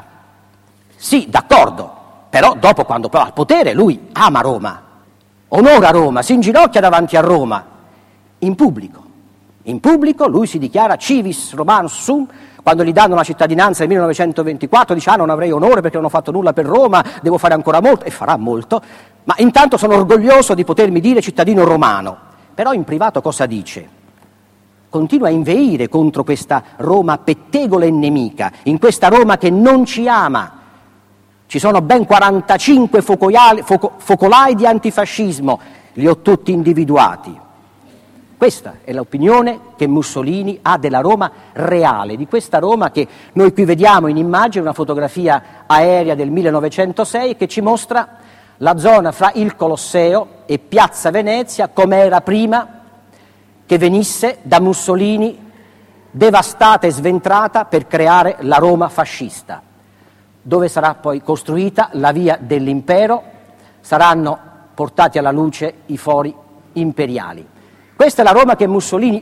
Sì, d'accordo, però dopo, quando però al potere, lui ama Roma, onora Roma, si inginocchia davanti a Roma, in pubblico. In pubblico lui si dichiara civis Romanus sum. Quando gli danno la cittadinanza nel 1924 dice: non avrei onore perché non ho fatto nulla per Roma, devo fare ancora molto, e farà molto, ma intanto sono orgoglioso di potermi dire cittadino romano. Però in privato cosa dice? Continua a inveire contro questa Roma pettegola e nemica, in questa Roma che non ci ama. Ci sono ben 45 focolai di antifascismo, li ho tutti individuati. Questa è l'opinione che Mussolini ha della Roma reale, di questa Roma che noi qui vediamo in immagine, una fotografia aerea del 1906 che ci mostra la zona fra il Colosseo e Piazza Venezia come era prima che venisse da Mussolini devastata e sventrata per creare la Roma fascista, dove sarà poi costruita la via dell'impero, saranno portati alla luce i fori imperiali. Questa è la Roma che Mussolini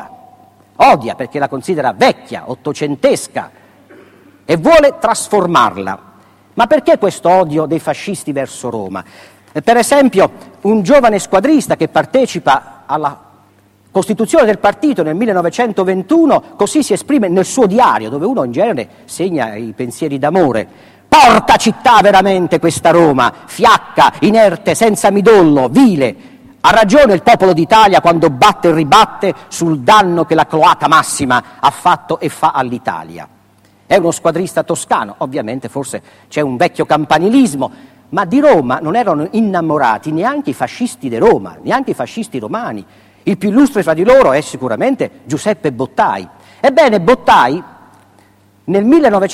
odia perché la considera vecchia, ottocentesca e vuole trasformarla. Ma perché questo odio dei fascisti verso Roma? Per esempio, un giovane squadrista che partecipa alla costituzione del partito nel 1921 così si esprime nel suo diario, dove uno in genere segna i pensieri d'amore: porca città veramente questa Roma, fiacca, inerte, senza midollo, vile. Ha ragione il popolo d'Italia quando batte e ribatte sul danno che la cloaca massima ha fatto e fa all'Italia. È uno squadrista toscano, ovviamente forse c'è un vecchio campanilismo, ma di Roma non erano innamorati neanche i fascisti di Roma, neanche i fascisti romani. Il più illustre fra di loro è sicuramente Giuseppe Bottai. Ebbene, Bottai nel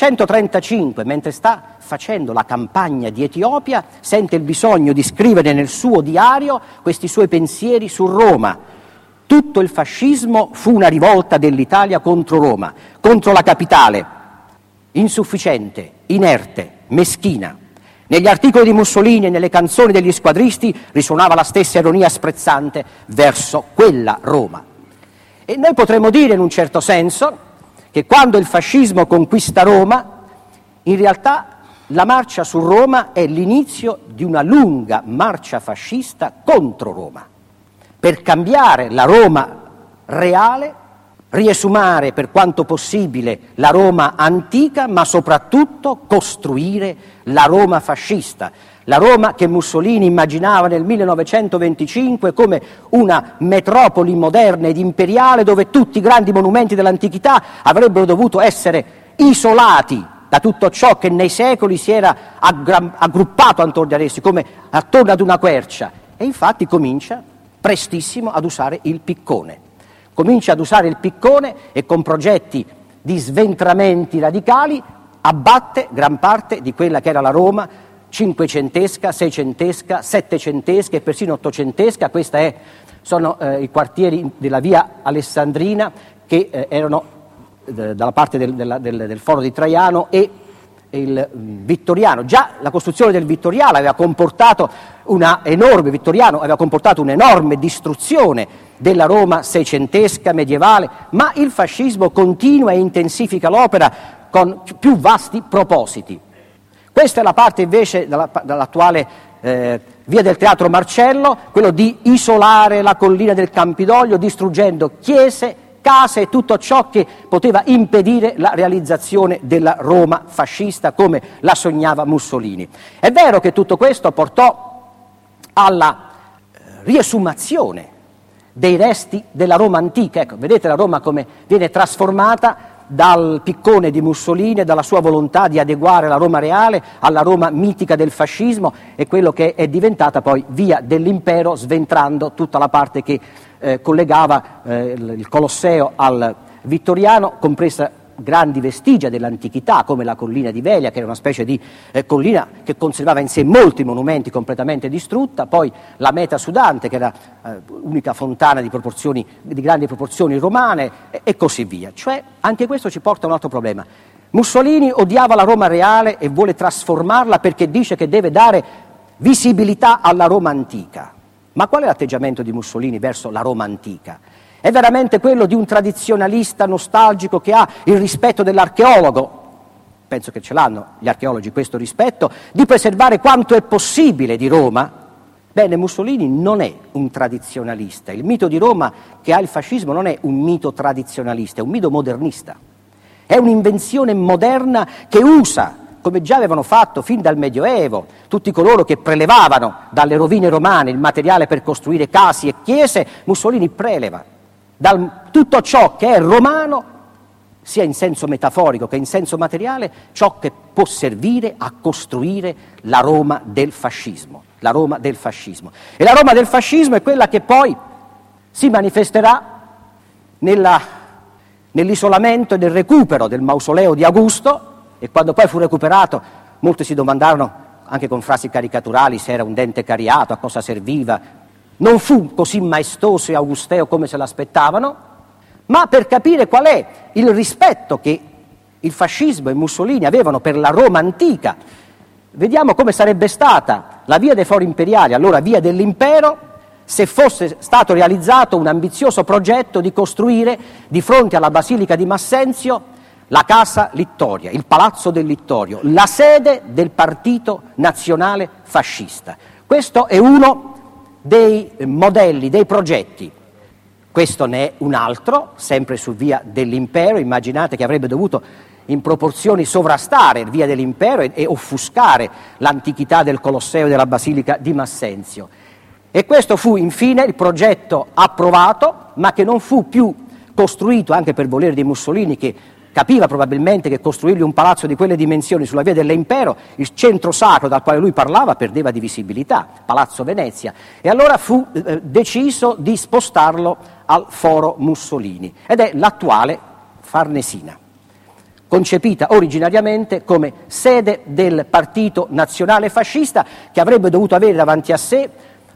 1935, mentre sta facendo la campagna di Etiopia, sente il bisogno di scrivere nel suo diario questi suoi pensieri su Roma. Tutto il fascismo fu una rivolta dell'Italia contro Roma, contro la capitale, insufficiente, inerte, meschina. Negli articoli di Mussolini e nelle canzoni degli squadristi risuonava la stessa ironia sprezzante verso quella Roma. E noi potremmo dire in un certo senso che quando il fascismo conquista Roma, in realtà la marcia su Roma è l'inizio di una lunga marcia fascista contro Roma, per cambiare la Roma reale, riesumare per quanto possibile la Roma antica, ma soprattutto costruire la Roma fascista, la Roma che Mussolini immaginava nel 1925 come una metropoli moderna ed imperiale dove tutti i grandi monumenti dell'antichità avrebbero dovuto essere isolati da tutto ciò che nei secoli si era aggruppato attorno ad essi, come attorno ad una quercia. E infatti comincia prestissimo ad usare il piccone. Comincia ad usare il piccone e con progetti di sventramenti radicali abbatte gran parte di quella che era la Roma cinquecentesca, seicentesca, settecentesca e persino ottocentesca. Sono i quartieri della via Alessandrina che erano dalla parte del foro di Traiano e il Vittoriano. Già la costruzione del Vittoriano aveva comportato un'enorme distruzione della Roma seicentesca, medievale, ma il fascismo continua e intensifica l'opera con più vasti propositi. Questa è la parte invece dall'attuale via del Teatro Marcello, quello di isolare la collina del Campidoglio distruggendo chiese, case e tutto ciò che poteva impedire la realizzazione della Roma fascista come la sognava Mussolini. È vero che tutto questo portò alla riesumazione dei resti della Roma antica. Ecco, vedete la Roma come viene trasformata dal piccone di Mussolini e dalla sua volontà di adeguare la Roma reale alla Roma mitica del fascismo e quello che è diventata poi via dell'impero, sventrando tutta la parte che collegava il Colosseo al Vittoriano, compresa grandi vestigia dell'antichità come la collina di Velia, che era una specie di collina che conservava in sé molti monumenti completamente distrutta, poi la Meta Sudante, che era unica fontana di grandi proporzioni romane, e così via. Cioè anche questo ci porta a un altro problema. Mussolini odiava la Roma reale e vuole trasformarla perché dice che deve dare visibilità alla Roma antica. Ma qual è l'atteggiamento di Mussolini verso la Roma antica? È veramente quello di un tradizionalista nostalgico che ha il rispetto dell'archeologo, penso che ce l'hanno gli archeologi questo rispetto, di preservare quanto è possibile di Roma? Bene, Mussolini non è un tradizionalista. Il mito di Roma che ha il fascismo non è un mito tradizionalista, è un mito modernista. È un'invenzione moderna che usa, come già avevano fatto fin dal Medioevo, tutti coloro che prelevavano dalle rovine romane il materiale per costruire case e chiese. Mussolini preleva da tutto ciò che è romano, sia in senso metaforico che in senso materiale, ciò che può servire a costruire la Roma del fascismo. La Roma del fascismo. E la Roma del fascismo è quella che poi si manifesterà nell'isolamento e nel recupero del mausoleo di Augusto, e quando poi fu recuperato molti si domandarono, anche con frasi caricaturali, se era un dente cariato, a cosa serviva. Non fu così maestoso e augusteo come se l'aspettavano, ma per capire qual è il rispetto che il fascismo e Mussolini avevano per la Roma antica, vediamo come sarebbe stata la via dei fori imperiali, allora via dell'impero, se fosse stato realizzato un ambizioso progetto di costruire di fronte alla Basilica di Massenzio la Casa Littoria, il Palazzo del Littorio, la sede del Partito Nazionale Fascista. Questo è uno dei modelli, dei progetti. Questo ne è un altro, sempre su via dell'impero. Immaginate che avrebbe dovuto in proporzioni sovrastare via dell'impero e offuscare l'antichità del Colosseo e della Basilica di Massenzio. E questo fu infine il progetto approvato, ma che non fu più costruito, anche per volere di Mussolini, che capiva probabilmente che costruirgli un palazzo di quelle dimensioni sulla via dell'impero, il centro sacro dal quale lui parlava, perdeva di visibilità, Palazzo Venezia, e allora fu deciso di spostarlo al Foro Mussolini, ed è l'attuale Farnesina, concepita originariamente come sede del Partito Nazionale Fascista, che avrebbe dovuto avere davanti a sé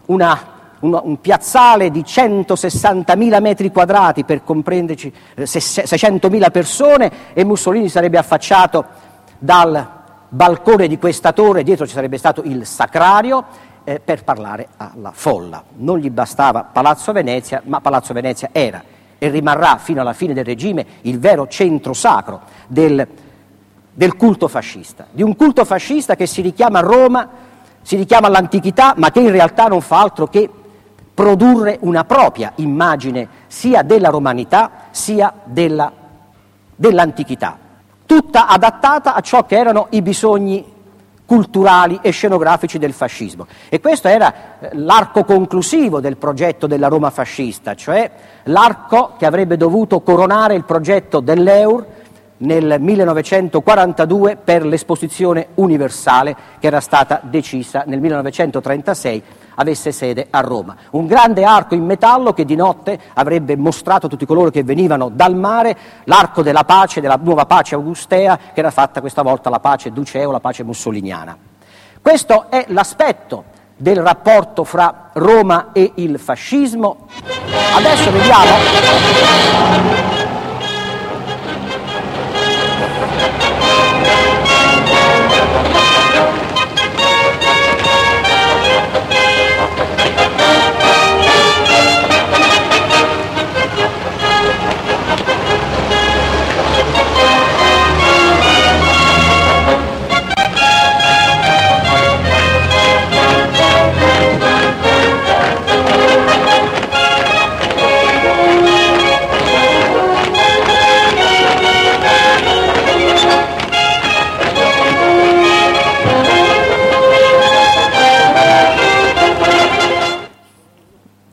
un piazzale di 160.000 metri quadrati per comprenderci 600.000 persone, e Mussolini sarebbe affacciato dal balcone di questa torre, dietro ci sarebbe stato il sacrario, per parlare alla folla. Non gli bastava Palazzo Venezia, ma Palazzo Venezia era e rimarrà fino alla fine del regime il vero centro sacro del culto fascista, di un culto fascista che si richiama a Roma, si richiama all'antichità, ma che in realtà non fa altro che produrre una propria immagine sia della romanità sia dell'antichità, tutta adattata a ciò che erano i bisogni culturali e scenografici del fascismo. E questo era l'arco conclusivo del progetto della Roma fascista, cioè l'arco che avrebbe dovuto coronare il progetto dell'EUR nel 1942 per l'esposizione universale che era stata decisa nel 1936 avesse sede a Roma. Un grande arco in metallo che di notte avrebbe mostrato a tutti coloro che venivano dal mare l'arco della pace, della nuova pace augustea, che era fatta questa volta la pace duceo, la pace mussoliniana. Questo è l'aspetto del rapporto fra Roma e il fascismo. Adesso vediamo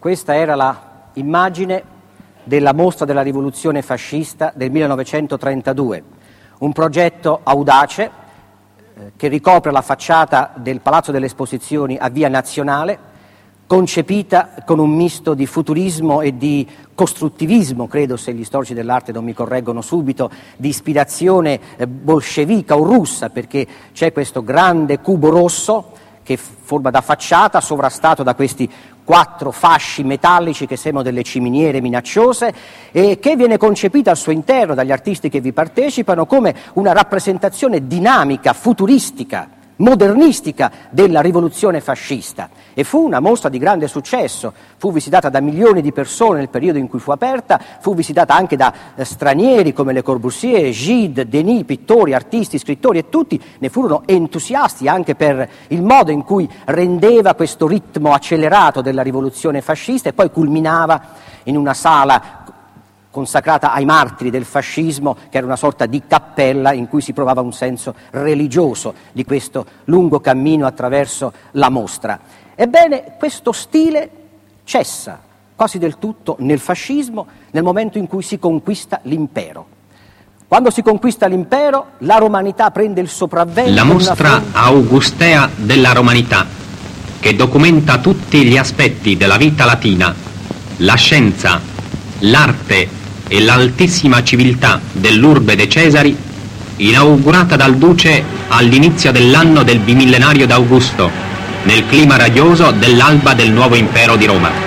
Questa era la immagine della mostra della rivoluzione fascista del 1932, un progetto audace che ricopre la facciata del Palazzo delle Esposizioni a Via Nazionale, concepita con un misto di futurismo e di costruttivismo, credo, se gli storici dell'arte non mi correggono subito, di ispirazione bolscevica o russa, perché c'è questo grande cubo rosso che forma da facciata, sovrastato da questi 4 fasci metallici che sembrano delle ciminiere minacciose e che viene concepita al suo interno dagli artisti che vi partecipano come una rappresentazione dinamica, futuristica, modernistica della rivoluzione fascista. E fu una mostra di grande successo, fu visitata da milioni di persone nel periodo in cui fu aperta, fu visitata anche da stranieri come Le Corbusier, Gide, Denis, pittori, artisti, scrittori, e tutti ne furono entusiasti anche per il modo in cui rendeva questo ritmo accelerato della rivoluzione fascista e poi culminava in una sala consacrata ai martiri del fascismo, che era una sorta di cappella in cui si provava un senso religioso di questo lungo cammino attraverso la mostra. Ebbene, questo stile cessa quasi del tutto nel fascismo nel momento in cui si conquista l'impero. Quando si conquista l'impero, la romanità prende il sopravvento. La mostra augustea della romanità, che documenta tutti gli aspetti della vita latina, la scienza, l'arte e l'altissima civiltà dell'Urbe de Cesari, inaugurata dal Duce all'inizio dell'anno del bimillenario d'Augusto, nel clima radioso dell'alba del nuovo impero di Roma.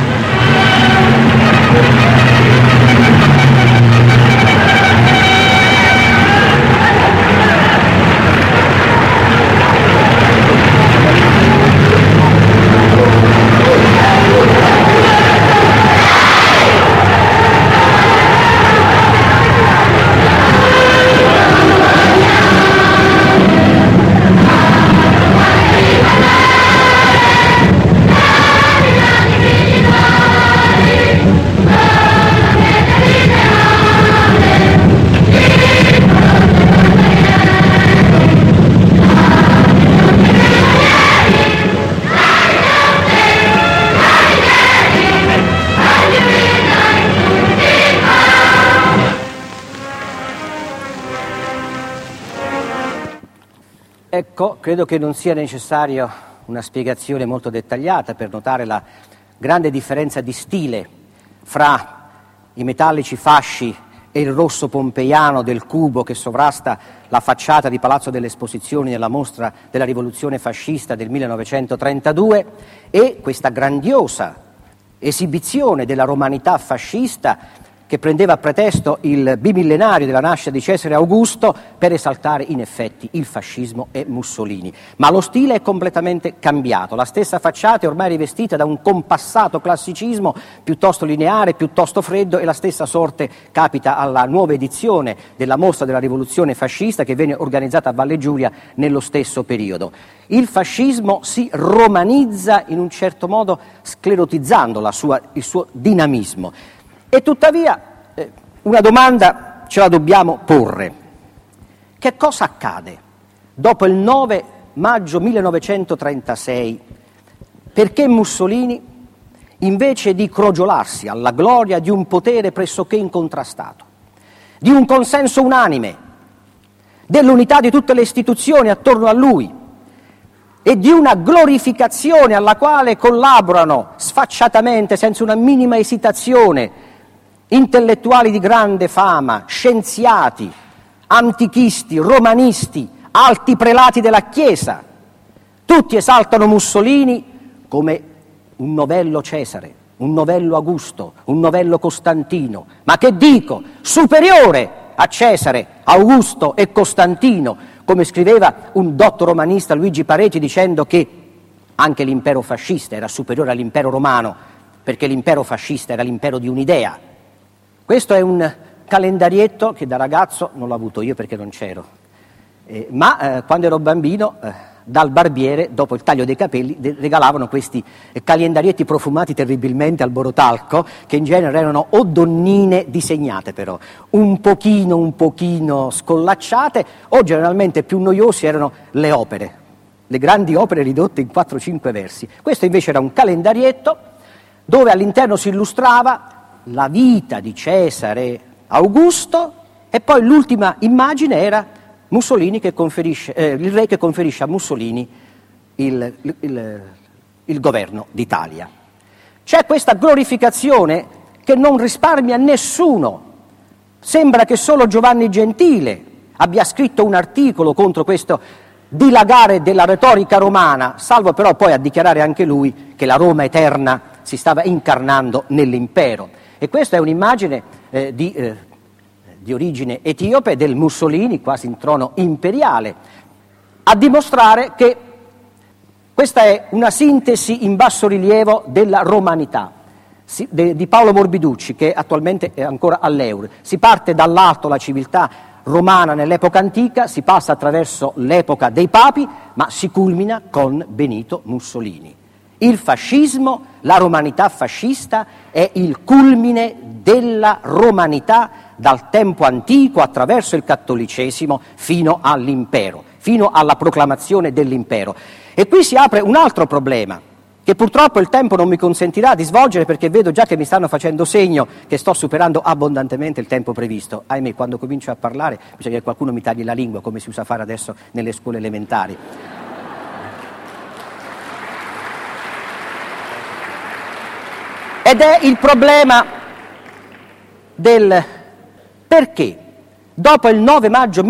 Ecco, credo che non sia necessario una spiegazione molto dettagliata per notare la grande differenza di stile fra i metallici fasci e il rosso pompeiano del cubo che sovrasta la facciata di Palazzo delle Esposizioni nella mostra della rivoluzione fascista del 1932 e questa grandiosa esibizione della romanità fascista che prendeva a pretesto il bimillenario della nascita di Cesare Augusto per esaltare in effetti il fascismo e Mussolini. Ma lo stile è completamente cambiato, la stessa facciata è ormai rivestita da un compassato classicismo piuttosto lineare, piuttosto freddo, e la stessa sorte capita alla nuova edizione della mostra della rivoluzione fascista che venne organizzata a Valle Giulia nello stesso periodo. Il fascismo si romanizza in un certo modo sclerotizzando il suo dinamismo. E tuttavia una domanda ce la dobbiamo porre. Che cosa accade dopo il 9 maggio 1936? Perché Mussolini, invece di crogiolarsi alla gloria di un potere pressoché incontrastato, di un consenso unanime, dell'unità di tutte le istituzioni attorno a lui e di una glorificazione alla quale collaborano sfacciatamente, senza una minima esitazione, intellettuali di grande fama, scienziati, antichisti, romanisti, alti prelati della Chiesa, tutti esaltano Mussolini come un novello Cesare, un novello Augusto, un novello Costantino, ma che dico, superiore a Cesare, Augusto e Costantino, come scriveva un dotto romanista, Luigi Pareti, dicendo che anche l'impero fascista era superiore all'impero romano, perché l'impero fascista era l'impero di un'idea. Questo è un calendarietto che da ragazzo non l'ho avuto io perché non c'ero, ma quando ero bambino dal barbiere, dopo il taglio dei capelli, regalavano questi calendarietti profumati terribilmente al borotalco, che in genere erano o donnine disegnate però, un pochino scollacciate, o generalmente più noiosi erano le opere, le grandi opere ridotte in 4-5 versi. Questo invece era un calendarietto dove all'interno si illustrava la vita di Cesare Augusto, e poi l'ultima immagine era Mussolini che conferisce, il re che conferisce a Mussolini il governo d'Italia. C'è questa glorificazione che non risparmia nessuno. Sembra che solo Giovanni Gentile abbia scritto un articolo contro questo dilagare della retorica romana, salvo però poi a dichiarare anche lui che la Roma eterna si stava incarnando nell'impero. E questa è un'immagine di origine etiope del Mussolini, quasi in trono imperiale, a dimostrare che questa è una sintesi in basso rilievo della romanità di Paolo Morbiducci, che attualmente è ancora all'Eur. Si parte dall'alto, la civiltà romana nell'epoca antica, si passa attraverso l'epoca dei papi, ma si culmina con Benito Mussolini. Il fascismo, la romanità fascista, è il culmine della romanità dal tempo antico attraverso il cattolicesimo fino all'impero, fino alla proclamazione dell'impero. E qui si apre un altro problema, che purtroppo il tempo non mi consentirà di svolgere, perché vedo già che mi stanno facendo segno che sto superando abbondantemente il tempo previsto. Ahimè, quando comincio a parlare bisogna che qualcuno mi tagli la lingua, come si usa fare adesso nelle scuole elementari. Ed è il problema del perché dopo il 9 maggio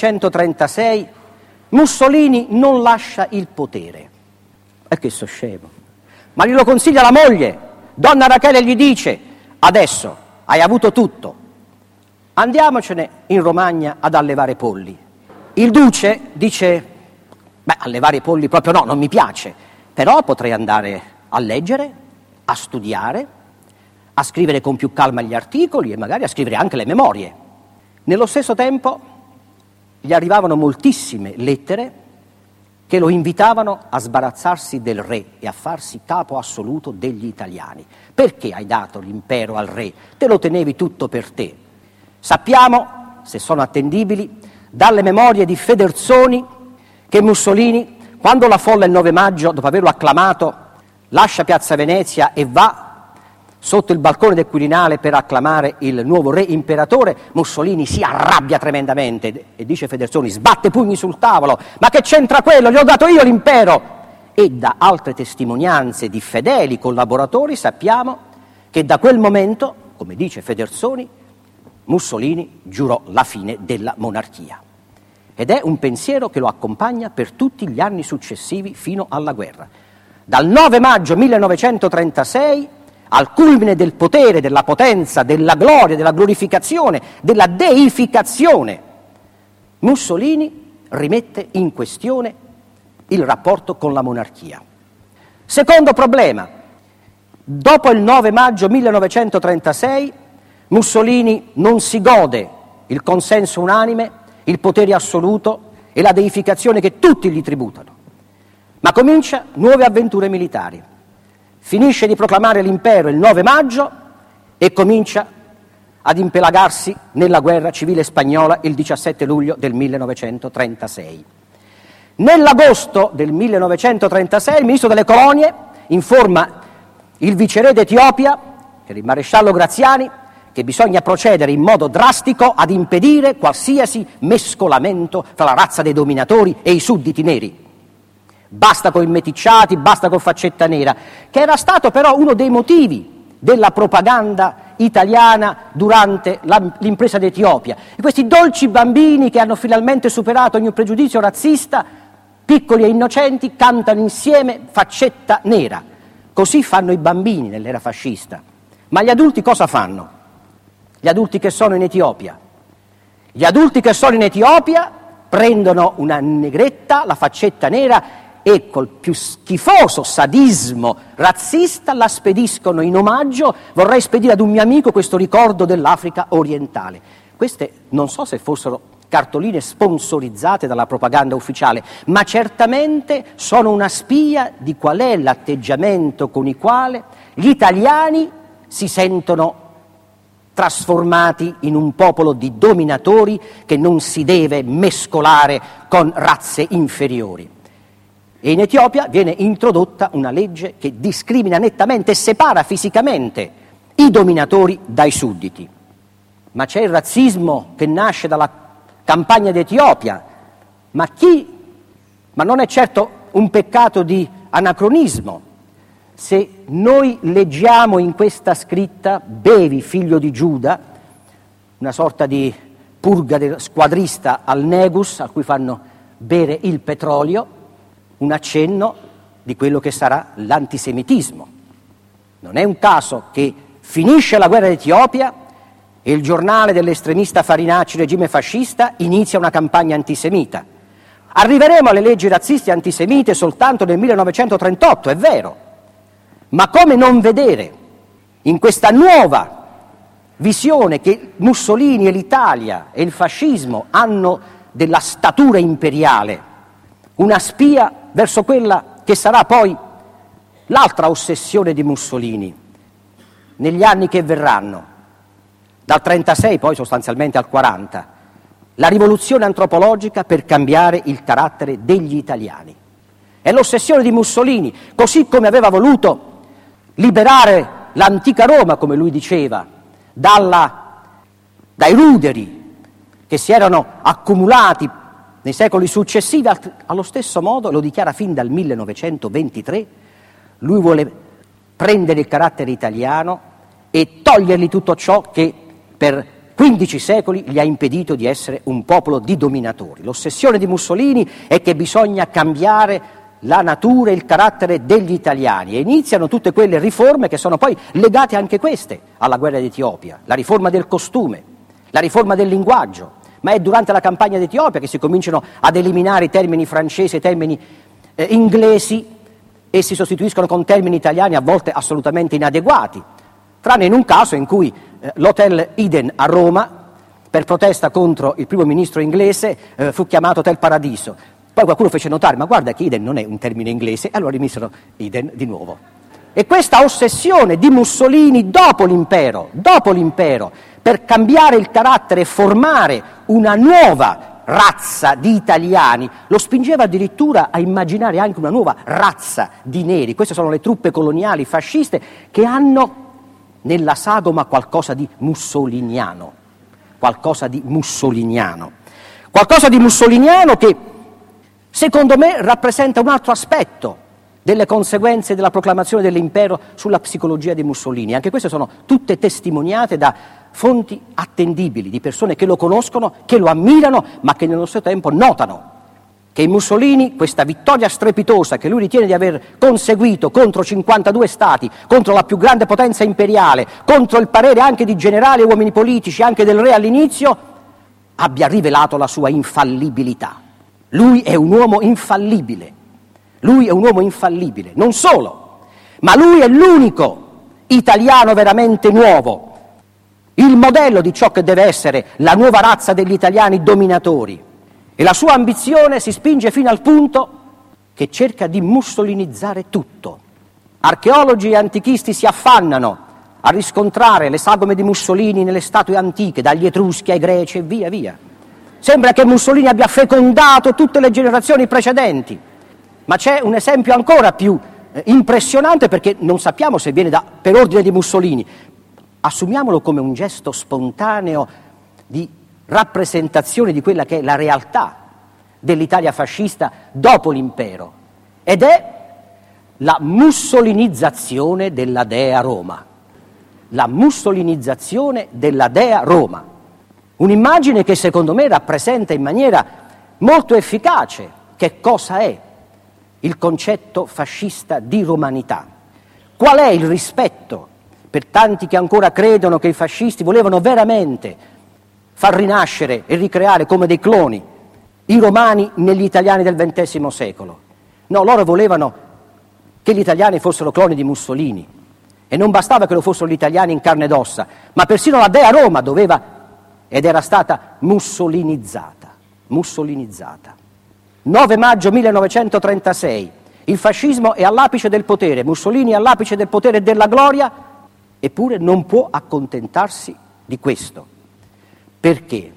1936 Mussolini non lascia il potere. E che so scemo. Ma glielo consiglia la moglie. Donna Rachele gli dice: adesso hai avuto tutto, andiamocene in Romagna ad allevare polli. Il duce dice: beh, allevare i polli proprio no, non mi piace, però potrei andare a leggere, a studiare, a scrivere con più calma gli articoli e magari a scrivere anche le memorie. Nello stesso tempo gli arrivavano moltissime lettere che lo invitavano a sbarazzarsi del re e a farsi capo assoluto degli italiani. Perché hai dato l'impero al re? Te lo tenevi tutto per te. Sappiamo, se sono attendibili, dalle memorie di Federzoni, che Mussolini, quando la folla il 9 maggio, dopo averlo acclamato, lascia Piazza Venezia e va sotto il balcone del Quirinale per acclamare il nuovo re imperatore, Mussolini si arrabbia tremendamente e dice Federzoni: sbatte pugni sul tavolo, ma che c'entra quello, gli ho dato io l'impero. E da altre testimonianze di fedeli collaboratori sappiamo che da quel momento, come dice Federzoni, Mussolini giurò la fine della monarchia. Ed è un pensiero che lo accompagna per tutti gli anni successivi fino alla guerra. Dal 9 maggio 1936 al culmine del potere, della potenza, della gloria, della glorificazione, della deificazione, Mussolini rimette in questione il rapporto con la monarchia. Secondo problema: dopo il 9 maggio 1936 Mussolini non si gode il consenso unanime, il potere assoluto e la deificazione che tutti gli tributano, ma comincia nuove avventure militari. Finisce di proclamare l'impero il 9 maggio e comincia ad impelagarsi nella guerra civile spagnola il 17 luglio del 1936. Nell'agosto del 1936 il ministro delle colonie informa il viceré d'Etiopia, che era il maresciallo Graziani, che bisogna procedere in modo drastico ad impedire qualsiasi mescolamento fra la razza dei dominatori e i sudditi neri. Basta con i meticciati, basta con faccetta nera, che era stato però uno dei motivi della propaganda italiana durante l'impresa d'Etiopia. E questi dolci bambini che hanno finalmente superato ogni pregiudizio razzista, piccoli e innocenti, cantano insieme faccetta nera. Così fanno i bambini nell'era fascista. Ma gli adulti cosa fanno? Gli adulti che sono in Etiopia? Gli adulti che sono in Etiopia prendono una negretta, la faccetta nera, e col più schifoso sadismo razzista la spediscono in omaggio. Vorrei spedire ad un mio amico questo ricordo dell'Africa orientale. Queste non so se fossero cartoline sponsorizzate dalla propaganda ufficiale, ma certamente sono una spia di qual è l'atteggiamento con il quale gli italiani si sentono trasformati in un popolo di dominatori che non si deve mescolare con razze inferiori. E in Etiopia viene introdotta una legge che discrimina nettamente e separa fisicamente i dominatori dai sudditi. Ma c'è il razzismo che nasce dalla campagna d'Etiopia. Ma non è certo un peccato di anacronismo se noi leggiamo in questa scritta «Bevi, figlio di Giuda», una sorta di purga squadrista al Negus, a cui fanno bere il petrolio, un accenno di quello che sarà l'antisemitismo. Non è un caso che finisce la guerra d'Etiopia e il giornale dell'estremista Farinacci, regime fascista, inizia una campagna antisemita. Arriveremo alle leggi razziste e antisemite soltanto nel 1938, è vero, ma come non vedere in questa nuova visione che Mussolini e l'Italia e il fascismo hanno della statura imperiale, una spia verso quella che sarà poi l'altra ossessione di Mussolini negli anni che verranno, dal 36 poi sostanzialmente al 40, la rivoluzione antropologica per cambiare il carattere degli italiani. È l'ossessione di Mussolini, così come aveva voluto liberare l'antica Roma, come lui diceva, dai ruderi che si erano accumulati nei secoli successivi. Allo stesso modo, lo dichiara fin dal 1923, lui vuole prendere il carattere italiano e togliergli tutto ciò che per 15 secoli gli ha impedito di essere un popolo di dominatori. L'ossessione di Mussolini è che bisogna cambiare la natura e il carattere degli italiani e iniziano tutte quelle riforme che sono poi legate anche queste alla guerra d'Etiopia, la riforma del costume, la riforma del linguaggio, ma è durante la campagna d'Etiopia che si cominciano ad eliminare i termini francesi, i termini inglesi e si sostituiscono con termini italiani a volte assolutamente inadeguati, tranne in un caso in cui l'Hotel Eden a Roma, per protesta contro il primo ministro inglese, fu chiamato Hotel Paradiso. Poi qualcuno fece notare, ma guarda che Eden non è un termine inglese, e allora rimisero Eden di nuovo. E questa ossessione di Mussolini dopo l'impero, per cambiare il carattere e formare una nuova razza di italiani, lo spingeva addirittura a immaginare anche una nuova razza di neri. Queste sono le truppe coloniali fasciste che hanno nella sagoma qualcosa di mussoliniano che secondo me rappresenta un altro aspetto delle conseguenze della proclamazione dell'impero sulla psicologia di Mussolini. Anche queste sono tutte testimoniate da fonti attendibili, di persone che lo conoscono, che lo ammirano, ma che nello stesso tempo notano che in Mussolini questa vittoria strepitosa che lui ritiene di aver conseguito contro 52 stati, contro la più grande potenza imperiale, contro il parere anche di generali e uomini politici, anche del re all'inizio, abbia rivelato la sua infallibilità. Lui è un uomo infallibile, non solo, ma lui è l'unico italiano veramente nuovo, il modello di ciò che deve essere la nuova razza degli italiani dominatori. E la sua ambizione si spinge fino al punto che cerca di mussolinizzare tutto. Archeologi e antichisti si affannano a riscontrare le sagome di Mussolini nelle statue antiche, dagli Etruschi ai Greci e via via. Sembra che Mussolini abbia fecondato tutte le generazioni precedenti, ma c'è un esempio ancora più impressionante, perché non sappiamo se viene per ordine di Mussolini. Assumiamolo come un gesto spontaneo di rappresentazione di quella che è la realtà dell'Italia fascista dopo l'impero, ed è la mussolinizzazione della Dea Roma. Un'immagine che secondo me rappresenta in maniera molto efficace che cosa è il concetto fascista di romanità. Qual è il rispetto per tanti che ancora credono che i fascisti volevano veramente far rinascere e ricreare come dei cloni i romani negli italiani del XX secolo? No, loro volevano che gli italiani fossero cloni di Mussolini, e non bastava che lo fossero gli italiani in carne ed ossa, ma persino la Dea Roma doveva ed era stata mussolinizzata. 9 maggio 1936, il fascismo è all'apice del potere, Mussolini è all'apice del potere e della gloria, eppure non può accontentarsi di questo. Perché?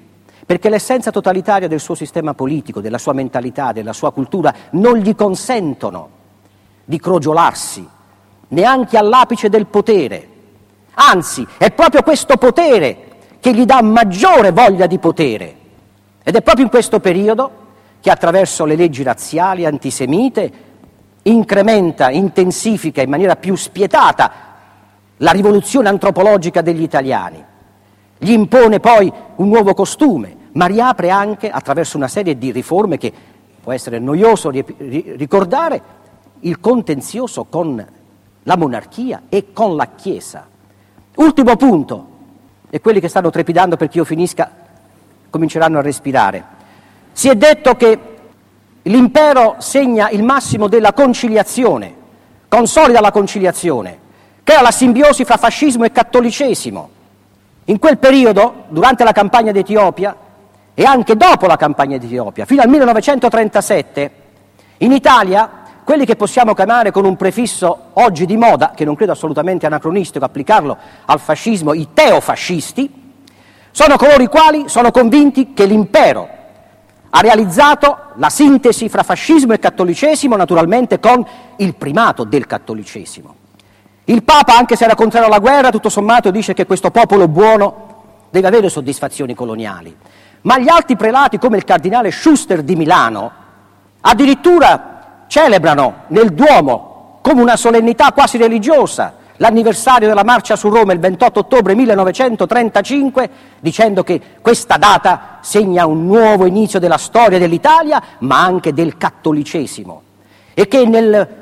perché l'essenza totalitaria del suo sistema politico, della sua mentalità, della sua cultura non gli consentono di crogiolarsi neanche all'apice del potere. Anzi, è proprio questo potere che gli dà maggiore voglia di potere. Ed è proprio in questo periodo che attraverso le leggi razziali antisemite incrementa, intensifica in maniera più spietata la rivoluzione antropologica degli italiani. Gli impone poi un nuovo costume, ma riapre anche, attraverso una serie di riforme che può essere noioso ricordare, il contenzioso con la monarchia e con la Chiesa. Ultimo punto, e quelli che stanno trepidando perché io finisca cominceranno a respirare. Si è detto che l'impero segna il massimo della conciliazione, consolida la conciliazione, crea la simbiosi fra fascismo e cattolicesimo. In quel periodo, durante la campagna d'Etiopia e anche dopo la campagna d'Etiopia, fino al 1937, in Italia, quelli che possiamo chiamare con un prefisso oggi di moda, che non credo assolutamente anacronistico applicarlo al fascismo, i teofascisti, sono coloro i quali sono convinti che l'impero ha realizzato la sintesi fra fascismo e cattolicesimo, naturalmente con il primato del cattolicesimo. Il Papa, anche se era contrario alla guerra, tutto sommato dice che questo popolo buono deve avere soddisfazioni coloniali. Ma gli alti prelati, come il cardinale Schuster di Milano, addirittura celebrano nel Duomo, come una solennità quasi religiosa, l'anniversario della marcia su Roma il 28 ottobre 1935, dicendo che questa data segna un nuovo inizio della storia dell'Italia, ma anche del cattolicesimo, e che nel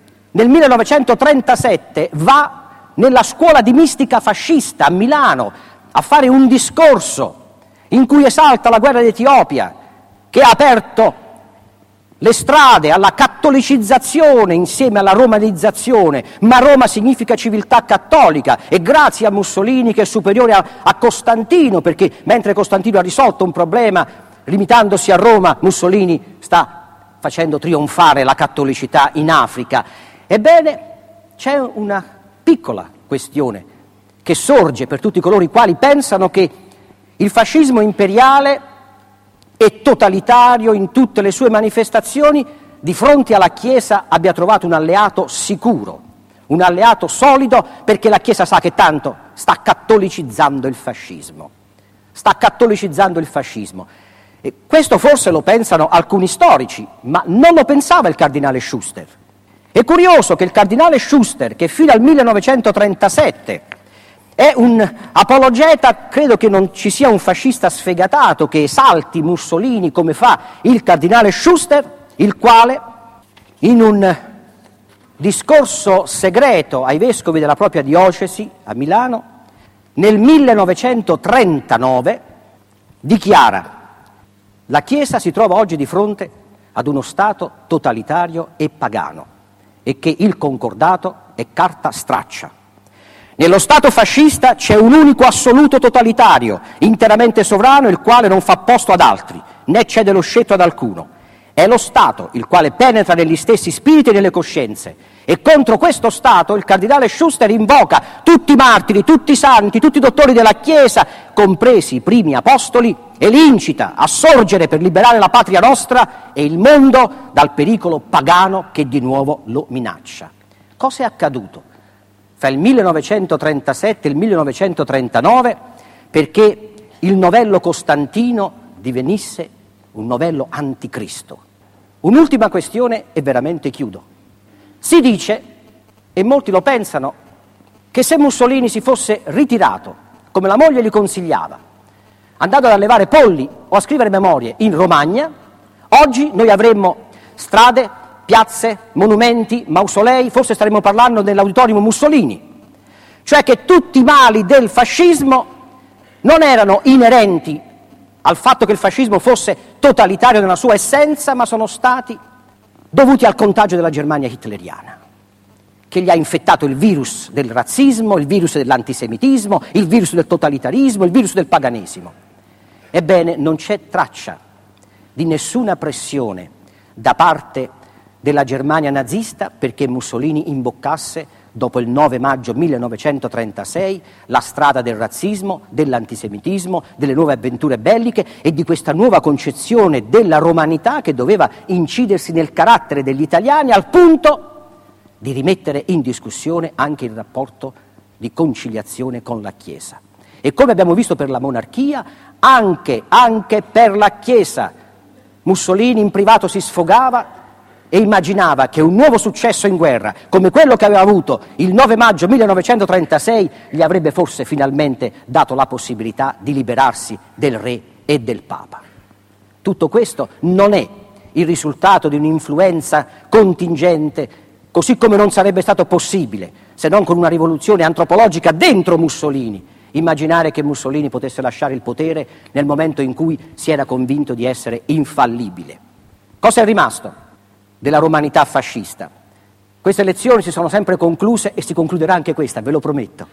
1937 va nella scuola di mistica fascista a Milano a fare un discorso in cui esalta la guerra d'Etiopia, che ha aperto le strade alla cattolicizzazione insieme alla romanizzazione, ma Roma significa civiltà cattolica, e grazie a Mussolini, che è superiore a Costantino, perché mentre Costantino ha risolto un problema limitandosi a Roma, Mussolini sta facendo trionfare la cattolicità in Africa. Ebbene, c'è una piccola questione che sorge per tutti coloro i quali pensano che il fascismo imperiale e totalitario in tutte le sue manifestazioni di fronte alla Chiesa abbia trovato un alleato sicuro, un alleato solido, perché la Chiesa sa che tanto sta catolicizzando il fascismo. Sta catolicizzando il fascismo. E questo forse lo pensano alcuni storici, ma non lo pensava il cardinale Schuster. È curioso che il cardinale Schuster, che fino al 1937 è un apologeta, credo che non ci sia un fascista sfegatato che esalti Mussolini come fa il cardinale Schuster, il quale in un discorso segreto ai vescovi della propria diocesi a Milano nel 1939 dichiara: la Chiesa si trova oggi di fronte ad uno Stato totalitario e pagano e che il concordato è carta straccia. Nello Stato fascista c'è un unico assoluto totalitario, interamente sovrano, il quale non fa posto ad altri, né cede lo scettro ad alcuno. È lo Stato il quale penetra negli stessi spiriti e nelle coscienze. E contro questo Stato il cardinale Schuster invoca tutti i martiri, tutti i santi, tutti i dottori della Chiesa, compresi i primi apostoli, e li incita a sorgere per liberare la patria nostra e il mondo dal pericolo pagano che di nuovo lo minaccia. Cosa è accaduto fra il 1937 e il 1939 perché il novello Costantino divenisse un novello anticristo? Un'ultima questione e veramente chiudo. Si dice, e molti lo pensano, che se Mussolini si fosse ritirato, come la moglie gli consigliava, andato ad allevare polli o a scrivere memorie in Romagna, oggi noi avremmo strade, piazze, monumenti, mausolei, forse staremmo parlando dell'auditorium Mussolini. Cioè che tutti i mali del fascismo non erano inerenti al fatto che il fascismo fosse totalitario nella sua essenza, ma sono stati dovuti al contagio della Germania hitleriana, che gli ha infettato il virus del razzismo, il virus dell'antisemitismo, il virus del totalitarismo, il virus del paganesimo. Ebbene, non c'è traccia di nessuna pressione da parte della Germania nazista perché Mussolini imboccasse dopo il 9 maggio 1936, la strada del razzismo, dell'antisemitismo, delle nuove avventure belliche e di questa nuova concezione della romanità che doveva incidersi nel carattere degli italiani al punto di rimettere in discussione anche il rapporto di conciliazione con la Chiesa. E come abbiamo visto per la monarchia, anche per la Chiesa. Mussolini in privato si sfogava e immaginava che un nuovo successo in guerra, come quello che aveva avuto il 9 maggio 1936, gli avrebbe forse finalmente dato la possibilità di liberarsi del re e del Papa. Tutto questo non è il risultato di un'influenza contingente, così come non sarebbe stato possibile, se non con una rivoluzione antropologica dentro Mussolini, immaginare che Mussolini potesse lasciare il potere nel momento in cui si era convinto di essere infallibile. Cosa è rimasto della romanità fascista? Queste elezioni si sono sempre concluse e si concluderà anche questa, ve lo prometto,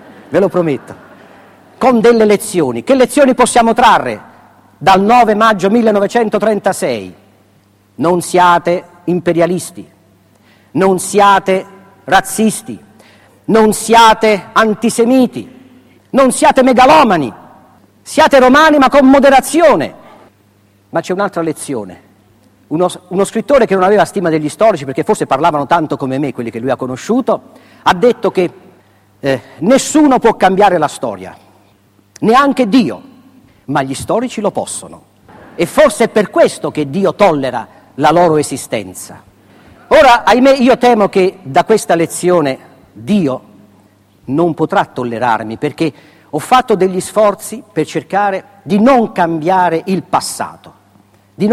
con delle lezioni. Che lezioni possiamo trarre dal 9 maggio 1936? Non siate imperialisti, non siate razzisti, non siate antisemiti, non siate megalomani, siate romani ma con moderazione. Ma c'è un'altra lezione. Uno scrittore che non aveva stima degli storici, perché forse parlavano tanto come me, quelli che lui ha conosciuto, ha detto che nessuno può cambiare la storia, neanche Dio, ma gli storici lo possono. E forse è per questo che Dio tollera la loro esistenza. Ora, ahimè, io temo che da questa lezione Dio non potrà tollerarmi, perché ho fatto degli sforzi per cercare di non cambiare il passato, di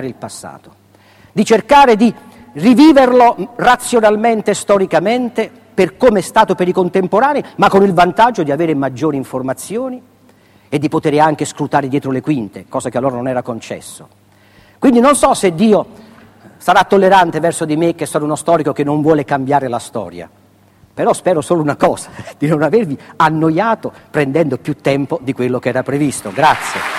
cercare di riviverlo razionalmente, storicamente, per come è stato per i contemporanei, ma con il vantaggio di avere maggiori informazioni e di poter anche scrutare dietro le quinte, cosa che a loro non era concesso. Quindi non so se Dio sarà tollerante verso di me, che sono uno storico che non vuole cambiare la storia. Però spero solo una cosa, di non avervi annoiato prendendo più tempo di quello che era previsto. Grazie.